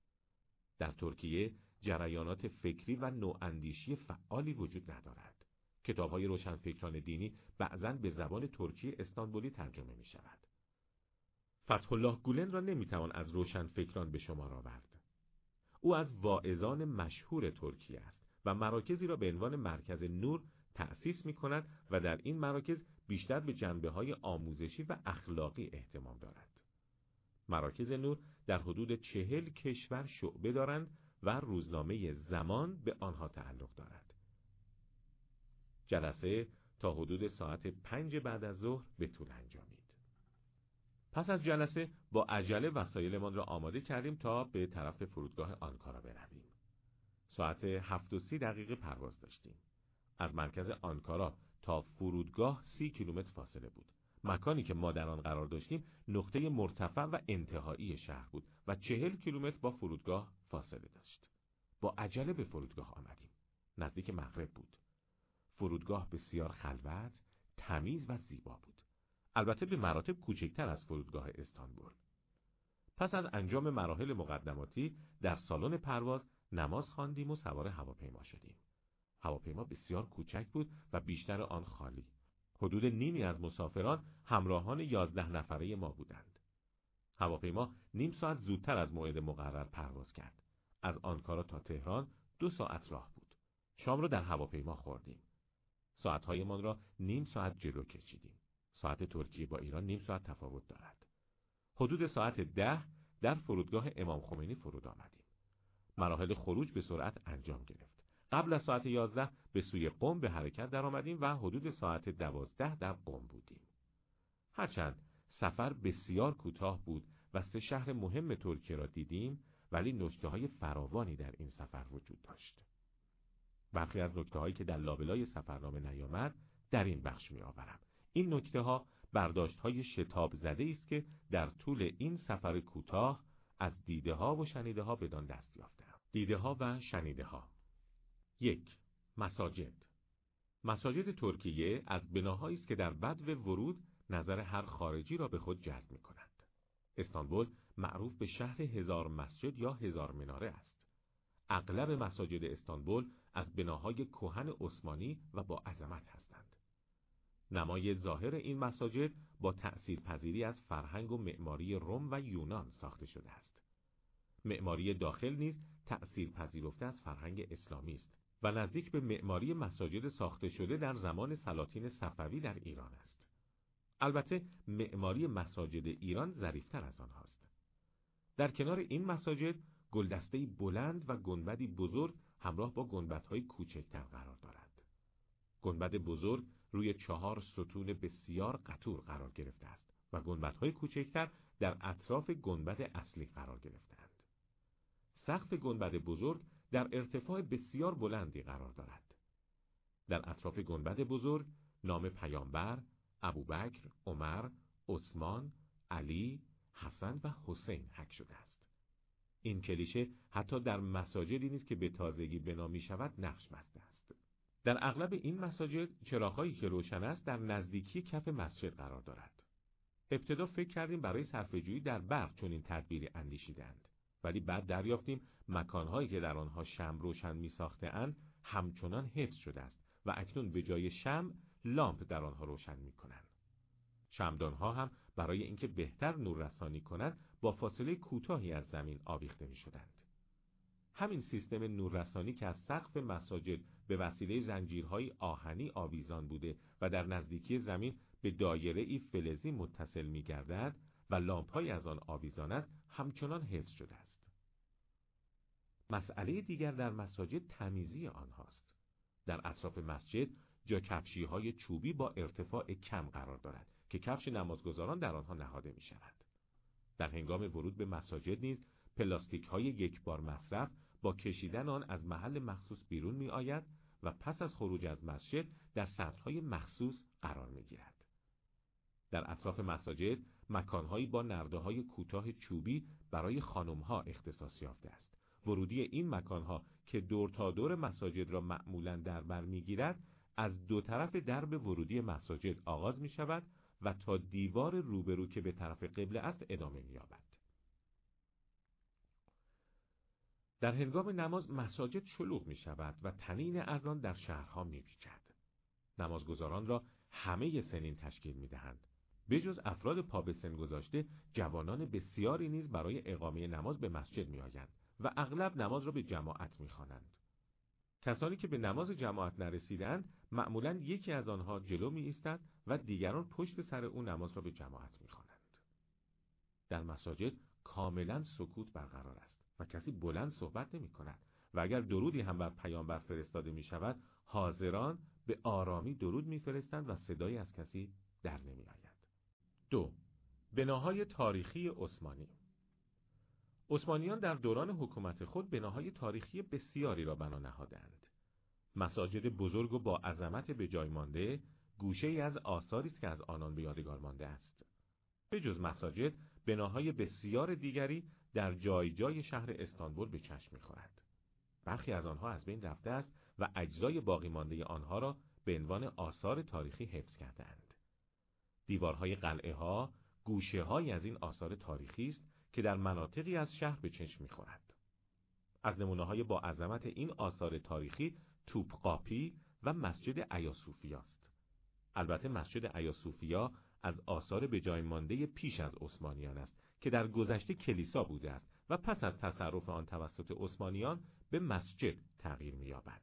در ترکیه جریانات فکری و نواندیشی فعالی وجود ندارد. کتاب‌های روشنفکران دینی بعضاً به زبان ترکی استانبولی ترجمه می‌شود. فتح الله گولن را نمی‌توان از روشنفکران به شمار آورد. او از واعظان مشهور ترکیه است و مراکزی را به عنوان مرکز نور تأسیس می‌کند و در این مراکز بیشتر به جنبه‌های آموزشی و اخلاقی اهتمام دارد. مراکز نور در حدود 40 کشور شعبه دارند و روزنامه زمان به آنها تعلق دارد. جلسه تا حدود ساعت 5 بعد از ظهر به طول انجامید. پس از جلسه با عجله وسایلمان را آماده کردیم تا به طرف فرودگاه آنکارا برویم. ساعت 7:30 پرواز داشتیم. از مرکز آنکارا تا فرودگاه 30 کیلومتر فاصله بود. مکانی که ما در آن قرار داشتیم نقطه مرتفع و انتهایی شهر بود و 40 کیلومتر با فرودگاه فاصله داشت. با عجله به فرودگاه آمدیم. نزدیک مغرب بود. فرودگاه بسیار خلوت، تمیز و زیبا بود. البته به مراتب کوچکتر از فرودگاه استانبول. پس از انجام مراحل مقدماتی در سالن پرواز نماز خواندیم و سوار هواپیما شدیم. هواپیما بسیار کوچک بود و بیشتر آن خالی. حدود نیمی از مسافران همراهان 11 نفره ما بودند. هواپیما نیم ساعت زودتر از موعد مقرر پرواز کرد. از آنکارا تا تهران 2 ساعت راه بود. شام را در هواپیما خوردیم. ساعتهایمان را نیم ساعت جلو کشیدیم. ساعت ترکیه با ایران نیم ساعت تفاوت دارد. حدود ساعت 10 در فرودگاه امام خمینی فرود آمدیم. مراحل خروج به سرعت انجام گرفت. قبل از ساعت 11 به سوی قم به حرکت در آمدیم و حدود ساعت 12 در قم بودیم. هرچند سفر بسیار کوتاه بود و 3 شهر مهم ترکیه را دیدیم، ولی نکته‌های فراوانی در این سفر وجود داشت. برخی از نکته‌هایی که در لابلای سفرنامه نیامد در این بخش می‌آورم. این نکته‌ها برداشت‌های شتاب زده است که در طول این سفر کوتاه از دیده‌ها و شنیده‌ها بدان دست یافتم. دیده‌ها و شنیده‌ها. 1. مساجد. مساجد ترکیه از بناهایی است که در بدو ورود نظر هر خارجی را به خود جلب می‌کنند. استانبول معروف به شهر 1000 مسجد یا 1000 مناره است. اغلب مساجد استانبول از بناهای کهن عثمانی و با عظمت هستند. نمای ظاهر این مساجد با تأثیرپذیری از فرهنگ و معماری روم و یونان ساخته شده است. معماری داخل نیز تأثیر پذیرفته از فرهنگ اسلامی است و نزدیک به معماری مساجد ساخته شده در زمان سلاطین صفوی در ایران است. البته معماری مساجد ایران ظریف‌تر از آنهاست. در کنار این مساجد گلدسته‌ای بلند و گنبدی بزرگ همراه با گنبدهای کوچکتر قرار دارد. گنبد بزرگ روی 4 ستون بسیار قطور قرار گرفته است و گنبدهای کوچکتر در اطراف گنبد اصلی قرار گرفتند. سقف گنبد بزرگ در ارتفاع بسیار بلندی قرار دارد. در اطراف گنبد بزرگ نام پیامبر، ابوبکر، عمر، عثمان، علی، حسن و حسین حک شده است. این کلیشه حتی در مساجدی نیست که به تازگی بنا می شود نقش بسته است. در اغلب این مساجد چراغ‌هایی که روشن است در نزدیکی کف مسجد قرار دارد. ابتدا فکر کردیم برای صرفه‌جویی در برق چنین تدبیری اندیشیدند، ولی بعد دریافتیم مکانهایی که در آنها شمع روشن می‌ساخته‌اند همچنان حفظ شده است و اکنون به جای شمع لامپ در آنها روشن می‌کنند. شمعدان‌ها هم برای اینکه بهتر نور رسانی کنند با فاصله کوتاهی از زمین آویخته می‌شدند. همین سیستم نوررسانی که از سقف مساجد به وسیله زنجیرهای آهنی آویزان بوده و در نزدیکی زمین به دایره‌ای فلزی متصل می‌گردد و لامپ‌های از آن آویزان است همچنان حفظ شده است. مسئله دیگر در مساجد تمیزی آنهاست. در اطراف مسجد جا کفشی‌های چوبی با ارتفاع کم قرار دارد که کفش نمازگزاران در آنها نهاده می‌شود. در هنگام ورود به مساجد نیز پلاستیک‌های یکبار مصرف با کشیدن آن از محل مخصوص بیرون می آید و پس از خروج از مسجد در سطل‌های مخصوص قرار می گیرد. در اطراف مساجد مکان‌هایی با نرده‌های کوتاه چوبی برای خانم‌ها اختصاص یافته است. ورودی این مکان‌ها که دور تا دور مساجد را معمولاً در بر می‌گیرد، از دو طرف درب ورودی مساجد آغاز می شود و تا دیوار روبرو که به طرف قبله است ادامه می یابد. در هنگام نماز مساجد شلوغ می شود و طنین اذان در شهرها می پیچد. نمازگزاران را همه سنین تشکیل می دهند. به جز افراد پا به سن گذاشته، جوانان بسیاری نیز برای اقامه نماز به مسجد می آیند و اغلب نماز را به جماعت می خوانند. کسانی که به نماز جماعت نرسیدند، معمولاً یکی از آنها جلو می ایستد و دیگران پشت سر او نماز را به جماعت می خوانند. در مساجد کاملاً سکوت برقرار است و کسی بلند صحبت نمی کند و اگر درودی هم بر پیامبر فرستاده می شود، حاضران به آرامی درود می فرستند و صدایی از کسی در نمی آید. 2. بناهای تاریخی عثمانی. عثمانیان در دوران حکومت خود بناهای تاریخی بسیاری را بنا نهادند. مساجد بزرگ و با عظمت به جای مانده، گوشه‌ای از آثاری است که از آنان به یادگار مانده است. به جز مساجد، بناهای بسیار دیگری در جای جای شهر استانبول به چشم می‌خورد. برخی از آنها از بین رفته است و اجزای باقی مانده آنها را به عنوان آثار تاریخی حفظ کردند. دیوارهای قلعه‌ها گوشه‌هایی از این آثار تاریخی است که در مناطقی از شهر به چشم می‌خورد. از نمونه‌های با عظمت این آثار تاریخی توپقاپی و مسجد ایاصوفیا است. البته مسجد ایاصوفیا از آثار به جای مانده پیش از عثمانیان است که در گذشته کلیسا بوده است و پس از تصرف آن توسط عثمانیان به مسجد تغییر می‌یابد.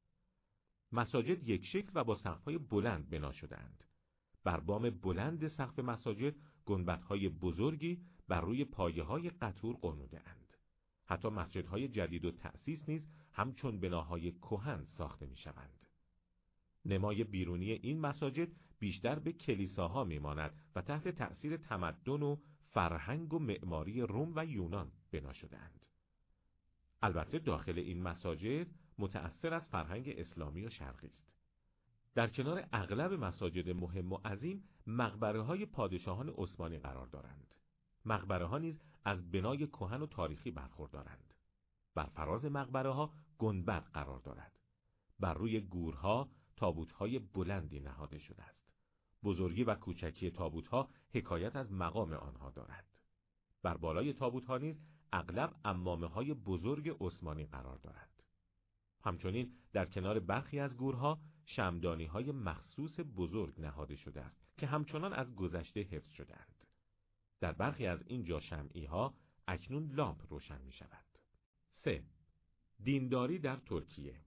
مساجد یک شکل و با سقف‌های بلند بنا شده‌اند. بر بام بلند سقف مساجد گنبدهای بزرگی بر روی پایه‌های قطور غنوده‌اند. حتی مسجدهای جدید و تأسیس نیز همچون بناهای کهن ساخته می‌شوند. نمای بیرونی این مساجد بیشتر به کلیساها می‌ماند و تحت تأثیر تمدن و فرهنگ و معماری روم و یونان بنا شده‌اند. البته داخل این مساجد متأثر از فرهنگ اسلامی و شرقی است. در کنار اغلب مساجد مهم و عظیم، مقبره‌های پادشاهان عثمانی قرار دارند. مقبره‌ها نیز از بنای کهن و تاریخی برخوردارند. بر فراز مقبره‌ها گنبد قرار دارد. بر روی گورها تابوت‌های بلندی نهاده شده است. بزرگی و کوچکی تابوت‌ها حکایت از مقام آنها دارد. بر بالای تابوت‌ها نیز اغلب عمامه‌های بزرگ عثمانی قرار دارد. همچنین در کنار برخی از گورها شمعدانی‌های مخصوص بزرگ نهاده شده است که همچنان از گذشته حفظ شده‌اند. در برخی از این جا شمعی‌ها اکنون لامپ روشن می‌شود. 3. دینداری در ترکیه.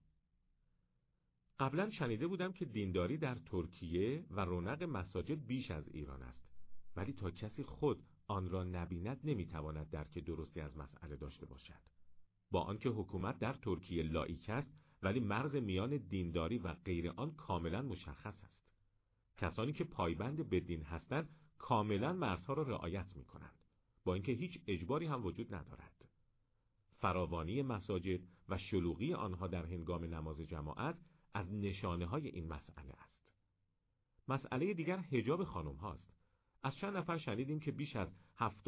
قبلا شنیده بودم که دینداری در ترکیه و رونق مساجد بیش از ایران است، ولی تا کسی خود آن را نبیند نمیتواند درک درستی از مسئله داشته باشد. با آنکه حکومت در ترکیه لاییک است، ولی مرز میان دینداری و غیر آن کاملا مشخص است. کسانی که پایبند به دین هستند کاملا مرزها را رعایت می‌کنند، با اینکه هیچ اجباری هم وجود ندارد. فراوانی مساجد و شلوغی آنها در هنگام نماز جماعت از نشانه‌های این مسئله است. مسئله دیگر حجاب خانم هاست. از چند نفر شنیدیم که بیش از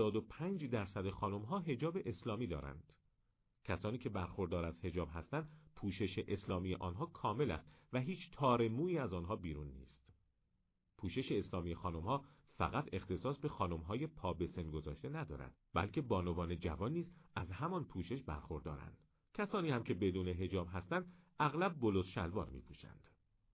75% خانم ها حجاب اسلامی دارند. کسانی که برخوردار از حجاب هستند، پوشش اسلامی آنها کامل است و هیچ تار مویی از آنها بیرون نیست. پوشش اسلامی خانم ها فقط اختصاص به خانم های پا به سن گذاشته ندارد، بلکه بانوان جوان نیز از همان پوشش برخوردارند. کسانی هم که بدون حجاب هستند اغلب بلوز شلوار می‌پوشند.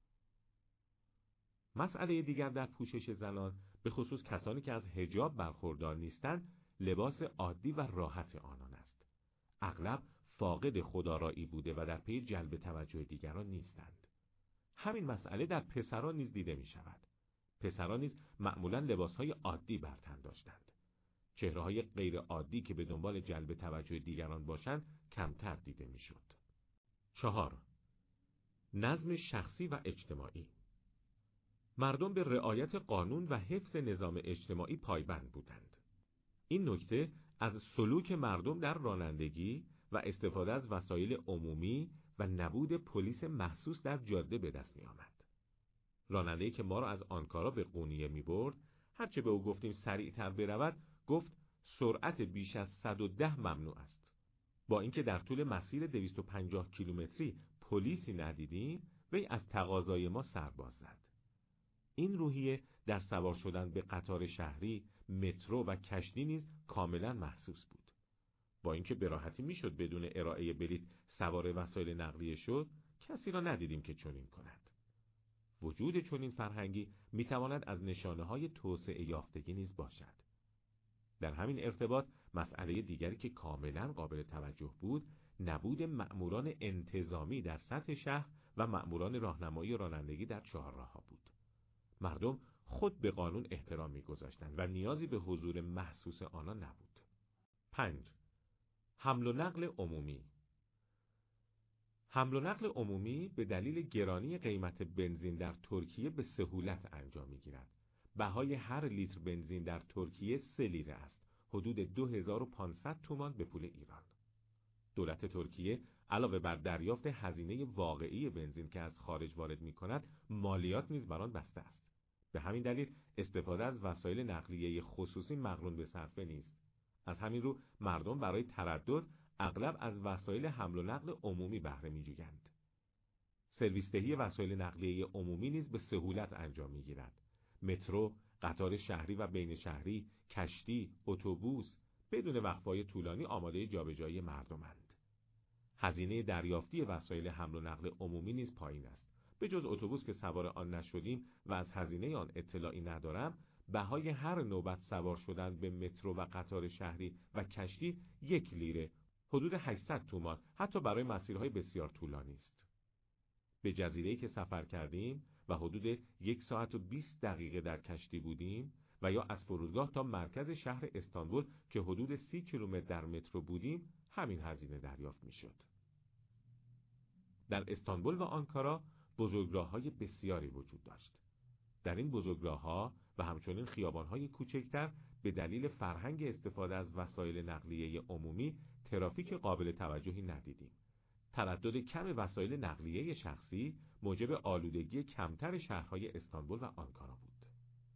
مسئله دیگر در پوشش زنان، به خصوص کسانی که از حجاب برخوردار نیستند، لباس عادی و راحت آنان است. اغلب فاقد خودآرایی بوده و در پی جلب توجه دیگران نیستند. همین مسئله در پسران نیز دیده می شود. پسران نیز معمولاً لباسهای عادی بر تن داشتند. چهره‌های غیر عادی که به دنبال جلب توجه دیگران باشند کمتر دیده می شد. 4. نظم شخصی و اجتماعی. مردم به رعایت قانون و حفظ نظام اجتماعی پایبند بودند. این نکته از سلوک مردم در رانندگی و استفاده از وسایل عمومی و نبود پلیس مخصوص در جاده به دست می آمد. راننده‌ای که ما را از آنکارا به قونیه می برد، هرچه به او گفتیم سریعتر برود، گفت سرعت بیش از 110 ممنوع است. با اینکه در طول مسیر 250 کیلومتری پلیسی ندیدیم، وی از تقاضای ما سر باز زد. این روحیه در سوار شدن به قطار شهری، مترو و کشتی نیز کاملا محسوس بود. با اینکه به راحتی میشد بدون ارائه بلیط سوار وسایل نقلیه شد، کسی را ندیدیم که چنین کند. وجود چنین فرهنگی میتواند از نشانه‌های توسعه یافتگی نیز باشد. در همین ارتباط مسئله دیگری که کاملا قابل توجه بود، نبود مأموران انتظامی در سطح شهر و مأموران راهنمایی رانندگی در چهارراه‌ها بود. مردم خود به قانون احترام می‌گذاشتند و نیازی به حضور محسوس آنان نبود. 5. حمل و نقل عمومی. حمل و نقل عمومی به دلیل گرانی قیمت بنزین در ترکیه به سهولت انجام می‌گیرد. بهای هر لیتر بنزین در ترکیه 3 لیره است، حدود 2500 تومان به پول ایران. دولت ترکیه علاوه بر دریافت هزینه واقعی بنزین که از خارج وارد می‌کند، مالیات نیز بر آن بسته است. به همین دلیل استفاده از وسایل نقلیه خصوصی مقرون به صرفه نیست. از همین رو مردم برای تردد اغلب از وسایل حمل و نقل عمومی بهره می‌جویند. سرویس‌دهی وسایل نقلیه عمومی نیز به سهولت انجام می‌گیرد. مترو، قطار شهری و بین شهری، کشتی، اتوبوس بدون وقفه‌های طولانی آماده جابجایی مردمند. هزینه دریافتی وسایل حمل و نقل عمومی نیز پایین است. به جز اتوبوس که سوار آن نشدیم و از هزینه آن اطلاعی ندارم، بهای هر نوبت سوار شدن به مترو و قطار شهری و کشتی 1 لیره، حدود 800 تومان، حتی برای مسیرهای بسیار طولانی است. به جزیره‌ای که سفر کردیم و حدود 1 ساعت و 20 دقیقه در کشتی بودیم و یا از فرودگاه تا مرکز شهر استانبول که حدود 30 کیلومتر در مترو بودیم، همین هزینه دریافت می‌شد. در استانبول و آنکارا بزرگراه‌های بسیاری وجود داشت. در این بزرگراه‌ها و همچنین خیابان‌های کوچکتر به دلیل فرهنگ استفاده از وسایل نقلیه عمومی ترافیک قابل توجهی ندیدیم. تردد کم وسایل نقلیه شخصی موجب آلودگی کمتر شهرهای استانبول و آنکارا بود.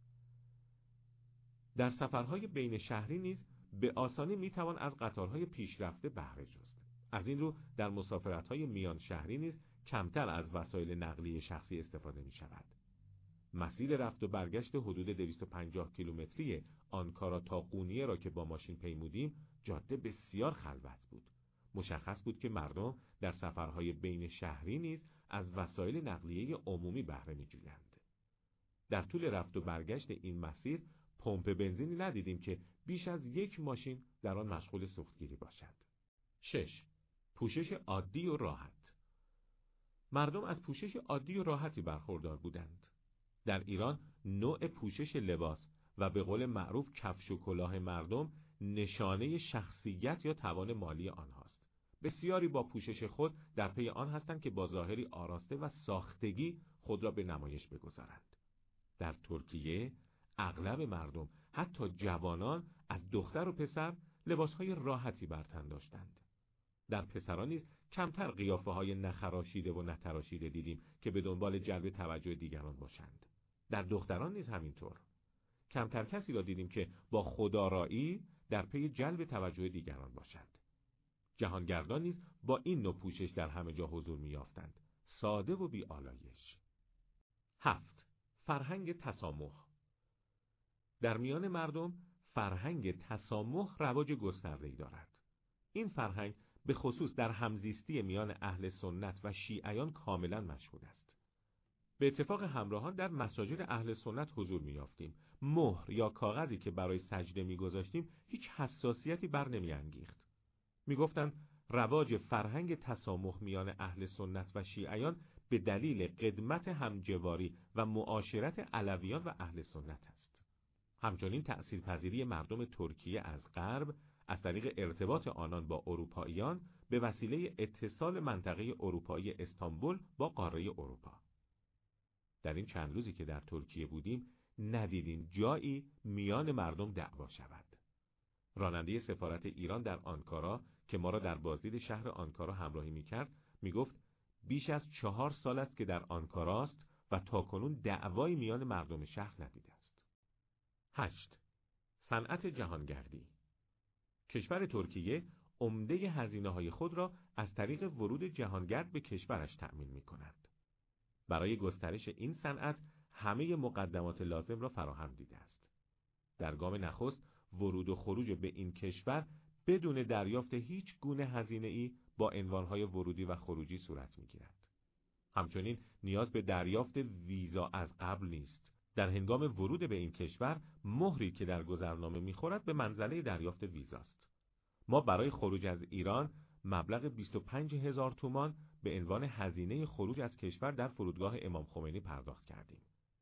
در سفرهای بین شهری نیز به آسانی میتوان از قطارهای پیشرفته بهره جست. از این رو در مسافرت‌های میان شهری نیز کمتر از وسایل نقلیه شخصی استفاده می شود. مسیر رفت و برگشت حدود 250 کیلومتری آنکارا تا قونیه را که با ماشین پیمودیم، جاده بسیار خلوت بود. مشخص بود که مردم در سفرهای بین شهری نیز از وسایل نقلیه عمومی بهره می‌جویند. در طول رفت و برگشت این مسیر پمپ بنزینی ندیدیم که بیش از 1 ماشین در آن مشغول سوختگیری باشد. 6. پوشش عادی و راحت. مردم از پوشش عادی و راحتی برخوردار بودند. در ایران نوع پوشش لباس و به قول معروف کفش و کلاه مردم نشانه شخصیت یا توان مالی آنهاست. بسیاری با پوشش خود در پی آن هستند که با ظاهری آراسته و ساختگی خود را به نمایش بگذارند. در ترکیه اغلب مردم، حتی جوانان، از دختر و پسر لباسهای راحتی بر تن داشتند. در پسران نیز کمتر قیافه‌های نخراشیده و نتراشیده دیدیم که به دنبال جلب توجه دیگران باشند. در دختران نیز همینطور. کمتر کسی را دیدیم که با خودآرایی در پی جلب توجه دیگران باشند. جهانگردان نیز با این نوع پوشش در همه جا حضور می‌یافتند، ساده و بی‌آلایش. 7. فرهنگ تسامح. در میان مردم فرهنگ تسامح رواج گسترده‌ای دارد. این فرهنگ به خصوص در همزیستی میان اهل سنت و شیعیان کاملا مشهود است. به اتفاق همراهان در مساجد اهل سنت حضور می‌یافتیم. مهر یا کاغذی که برای سجده می‌گذاشتیم هیچ حساسیتی بر نمی‌انگیخت. می‌گفتند رواج فرهنگ تسامح میان اهل سنت و شیعیان به دلیل قدمت همجواری و معاشرت علویان و اهل سنت است. همچنین تأثیرپذیری مردم ترکیه از غرب از طریق ارتباط آنان با اروپاییان به وسیله اتصال منطقه اروپایی استانبول با قاره اروپا. در این چند روزی که در ترکیه بودیم ندیدیم جایی میان مردم دعوا شود. راننده سفارت ایران در آنکارا که ما را در بازدید شهر آنکارا همراهی می‌کرد می‌گفت بیش از 4 سال است که در آنکارا است و تاکنون دعوایی میان مردم شهر ندیده است. 8. صنعت جهانگردی. کشور ترکیه عمده هزینه‌های خود را از طریق ورود جهانگرد به کشورش تأمین می‌کند. برای گسترش این صنعت همه مقدمات لازم را فراهم دیده است. در گام نخست ورود و خروج به این کشور بدون دریافت هیچ گونه هزینه‌ای با عنوانهای ورودی و خروجی صورت می‌گیرد. همچنین نیاز به دریافت ویزا از قبل نیست. در هنگام ورود به این کشور مهری که در گذرنامه می‌خورد به منزله دریافت ویزاست. ما برای خروج از ایران مبلغ 25,000 تومان به عنوان هزینه خروج از کشور در فرودگاه امام خمینی پرداخت کردیم.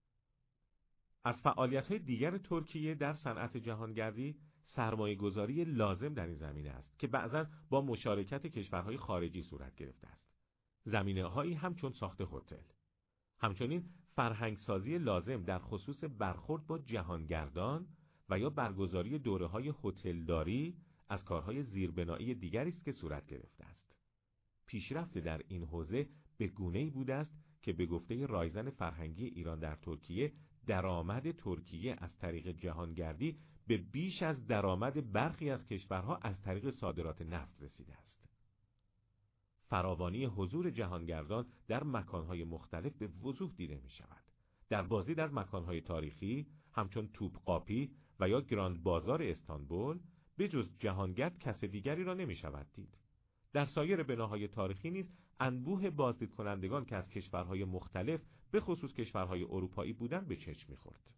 از فعالیت‌های دیگر ترکیه در صنعت جهانگردی سرمایه‌گذاری لازم در این زمینه است که بعضاً با مشارکت کشورهای خارجی صورت گرفته است. زمینه‌هایی همچون ساخت هتل. همچنین فرهنگسازی لازم در خصوص برخورد با جهانگردان و یا برگزاری دوره‌های هتلداری از کارهای زیربنایی دیگری است که صورت گرفته است. پیشرفت در این حوزه به گونه‌ای بوده است که به گفته رایزن فرهنگی ایران در ترکیه، درآمد ترکیه از طریق جهانگردی به بیش از درآمد برخی از کشورها از طریق صادرات نفت رسیده است. فراوانی حضور جهانگردان در مکانهای مختلف به وضوح دیده می شود. در بازدید از مکانهای تاریخی همچون توپقاپی و یا گراند بازار استانبول به جز جهانگرد کس دیگری را نمی شود دید. در سایر بناهای تاریخی نیز انبوه بازدید کنندگان که از کشورهای مختلف به خصوص کشورهای اروپایی بودند به چشم می‌خورد.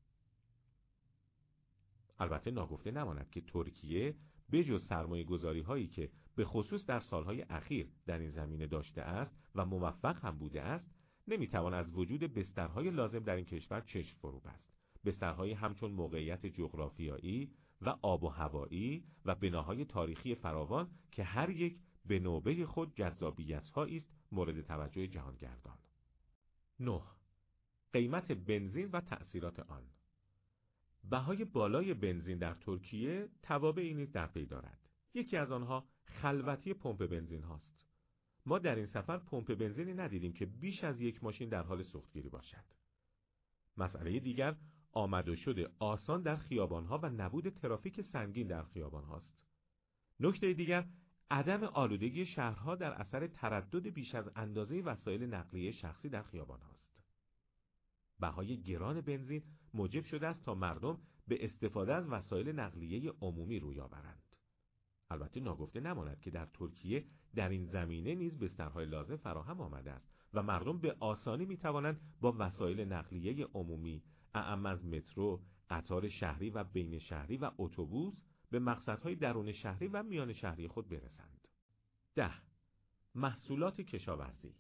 البته ناگفته نماند که ترکیه به جز سرمایه‌گذاری هایی که به خصوص در سالهای اخیر در این زمینه داشته است و موفق هم بوده است، نمی‌توان از وجود بسترهای لازم در این کشور چشم فرو بست. بسترهایی همچون موقعیت جغرافیایی و آب و هوایی و بناهای تاریخی فراوان که هر یک به نوبه خود جذابیت‌هایی است مورد توجه جهانگردان. 9. قیمت بنزین و تأثیرات آن. بهای بالای بنزین در ترکیه توابعی نیز در پی دارد. یکی از آنها خلوتی پمپ بنزین هاست. ما در این سفر پمپ بنزینی ندیدیم که بیش از یک ماشین در حال سوختگیری باشد. مسئله دیگر آمد و شد آسان در خیابان‌ها و نبود ترافیک سنگین در خیابان‌هاست. نکته دیگر عدم آلودگی شهرها در اثر تردد بیش از اندازه وسایل نقلیه شخصی در خیابان هاست. بهای گران بنزین موجب شده است تا مردم به استفاده از وسایل نقلیه عمومی روی آورند. البته ناگفته نماند که در ترکیه در این زمینه نیز بسترهای لازم فراهم آمده است و مردم به آسانی می توانند با وسایل نقلیه عمومی، اعم از مترو، قطار شهری و بین شهری و اتوبوس به مقصدهای درون شهری و میان شهری خود برسند. 10. محصولات کشاورزی.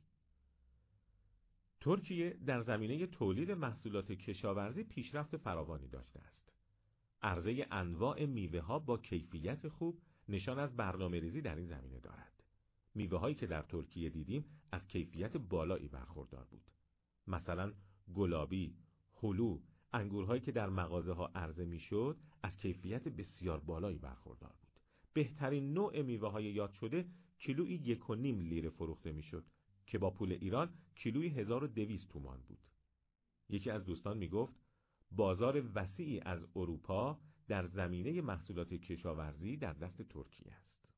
ترکیه در زمینه تولید محصولات کشاورزی پیشرفت فراوانی داشته است. عرضه انواع میوه‌ها با کیفیت خوب نشان از برنامه‌ریزی در این زمینه دارد. میوه‌هایی که در ترکیه دیدیم از کیفیت بالایی برخوردار بود. مثلا گلابی، هلو، انگورهایی که در مغازه‌ها عرضه میشد از کیفیت بسیار بالایی برخوردار بود. بهترین نوع میوه‌های یاد شده کیلویی 1.5 لیره فروخته میشد که با پول ایران کیلویی 1200 تومان بود. یکی از دوستان میگفت بازار وسیعی از اروپا در زمینه محصولات کشاورزی در دست ترکیه است.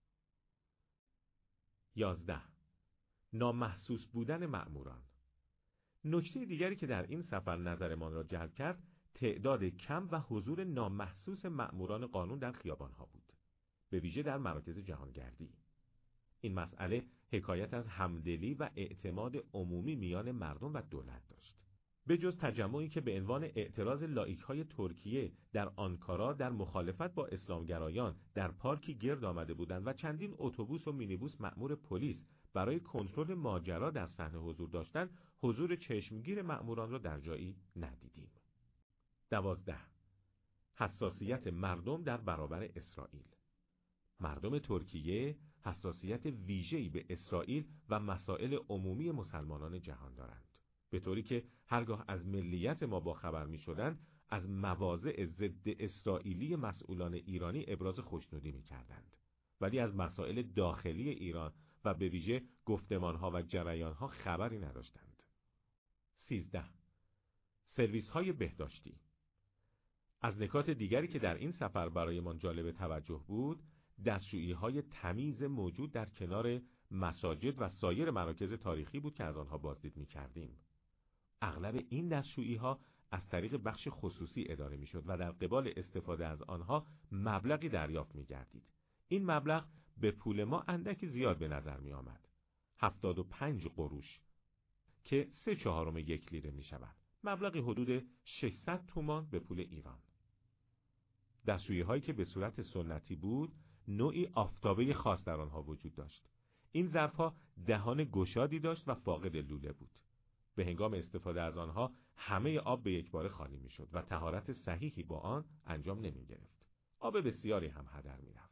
11. نامحسوس بودن مأموران. نکته دیگری که در این سفر نظرمان را جلب کرد تعداد کم و حضور نامحسوس مأموران قانون در خیابانها بود، به ویژه در مراکز جهانگردی. این مسئله حکایت از همدلی و اعتماد عمومی میان مردم و دولت داشت. به جز تجمعی که به عنوان اعتراض لایک‌های ترکیه در آنکارا در مخالفت با اسلامگرایان در پارکی گرد آمده بودند و چندین اتوبوس و مینیبوس مأمور پلیس برای کنترل ماجرا در صحنه حضور داشتند، حضور چشمگیر مأموران را در جایی ندیدیم. 12. حساسیت مردم در برابر اسرائیل. مردم ترکیه حساسیت ویژه‌ای به اسرائیل و مسائل عمومی مسلمانان جهان دارند، به طوری که هرگاه از ملیت ما با خبر می شدند از مواضع ضد اسرائیلی مسئولان ایرانی ابراز خوشنودی می کردند، ولی از مسائل داخلی ایران و به ویژه گفتمانها و جریانها خبری نداشتند. 13. سرویس‌های بهداشتی. از نکات دیگری که در این سفر برایمان جالب توجه بود، دستشویی‌های تمیز موجود در کنار مساجد و سایر مراکز تاریخی بود که از آنها بازدید می‌کردیم. اغلب این دستشویی‌ها از طریق بخش خصوصی اداره می‌شد و در قبال استفاده از آنها مبلغی دریافت می‌گردید. این مبلغ به پول ما اندکی زیاد به نظر می‌آمد. 75 قروش که 3/4 یک لیره می‌شود. مبلغی حدود 600 تومان به پول ایران. دستشویی‌هایی که به صورت سنتی بود، نوعی آفتابه خاص در آنها وجود داشت. این ظرف‌ها دهان گشادی داشت و فاقد لوله بود. به هنگام استفاده از آنها همه آب به یک باره خالی می‌شد و طهارت صحیحی با آن انجام نمی‌گرفت. آب بسیاری هم هدر می‌رفت.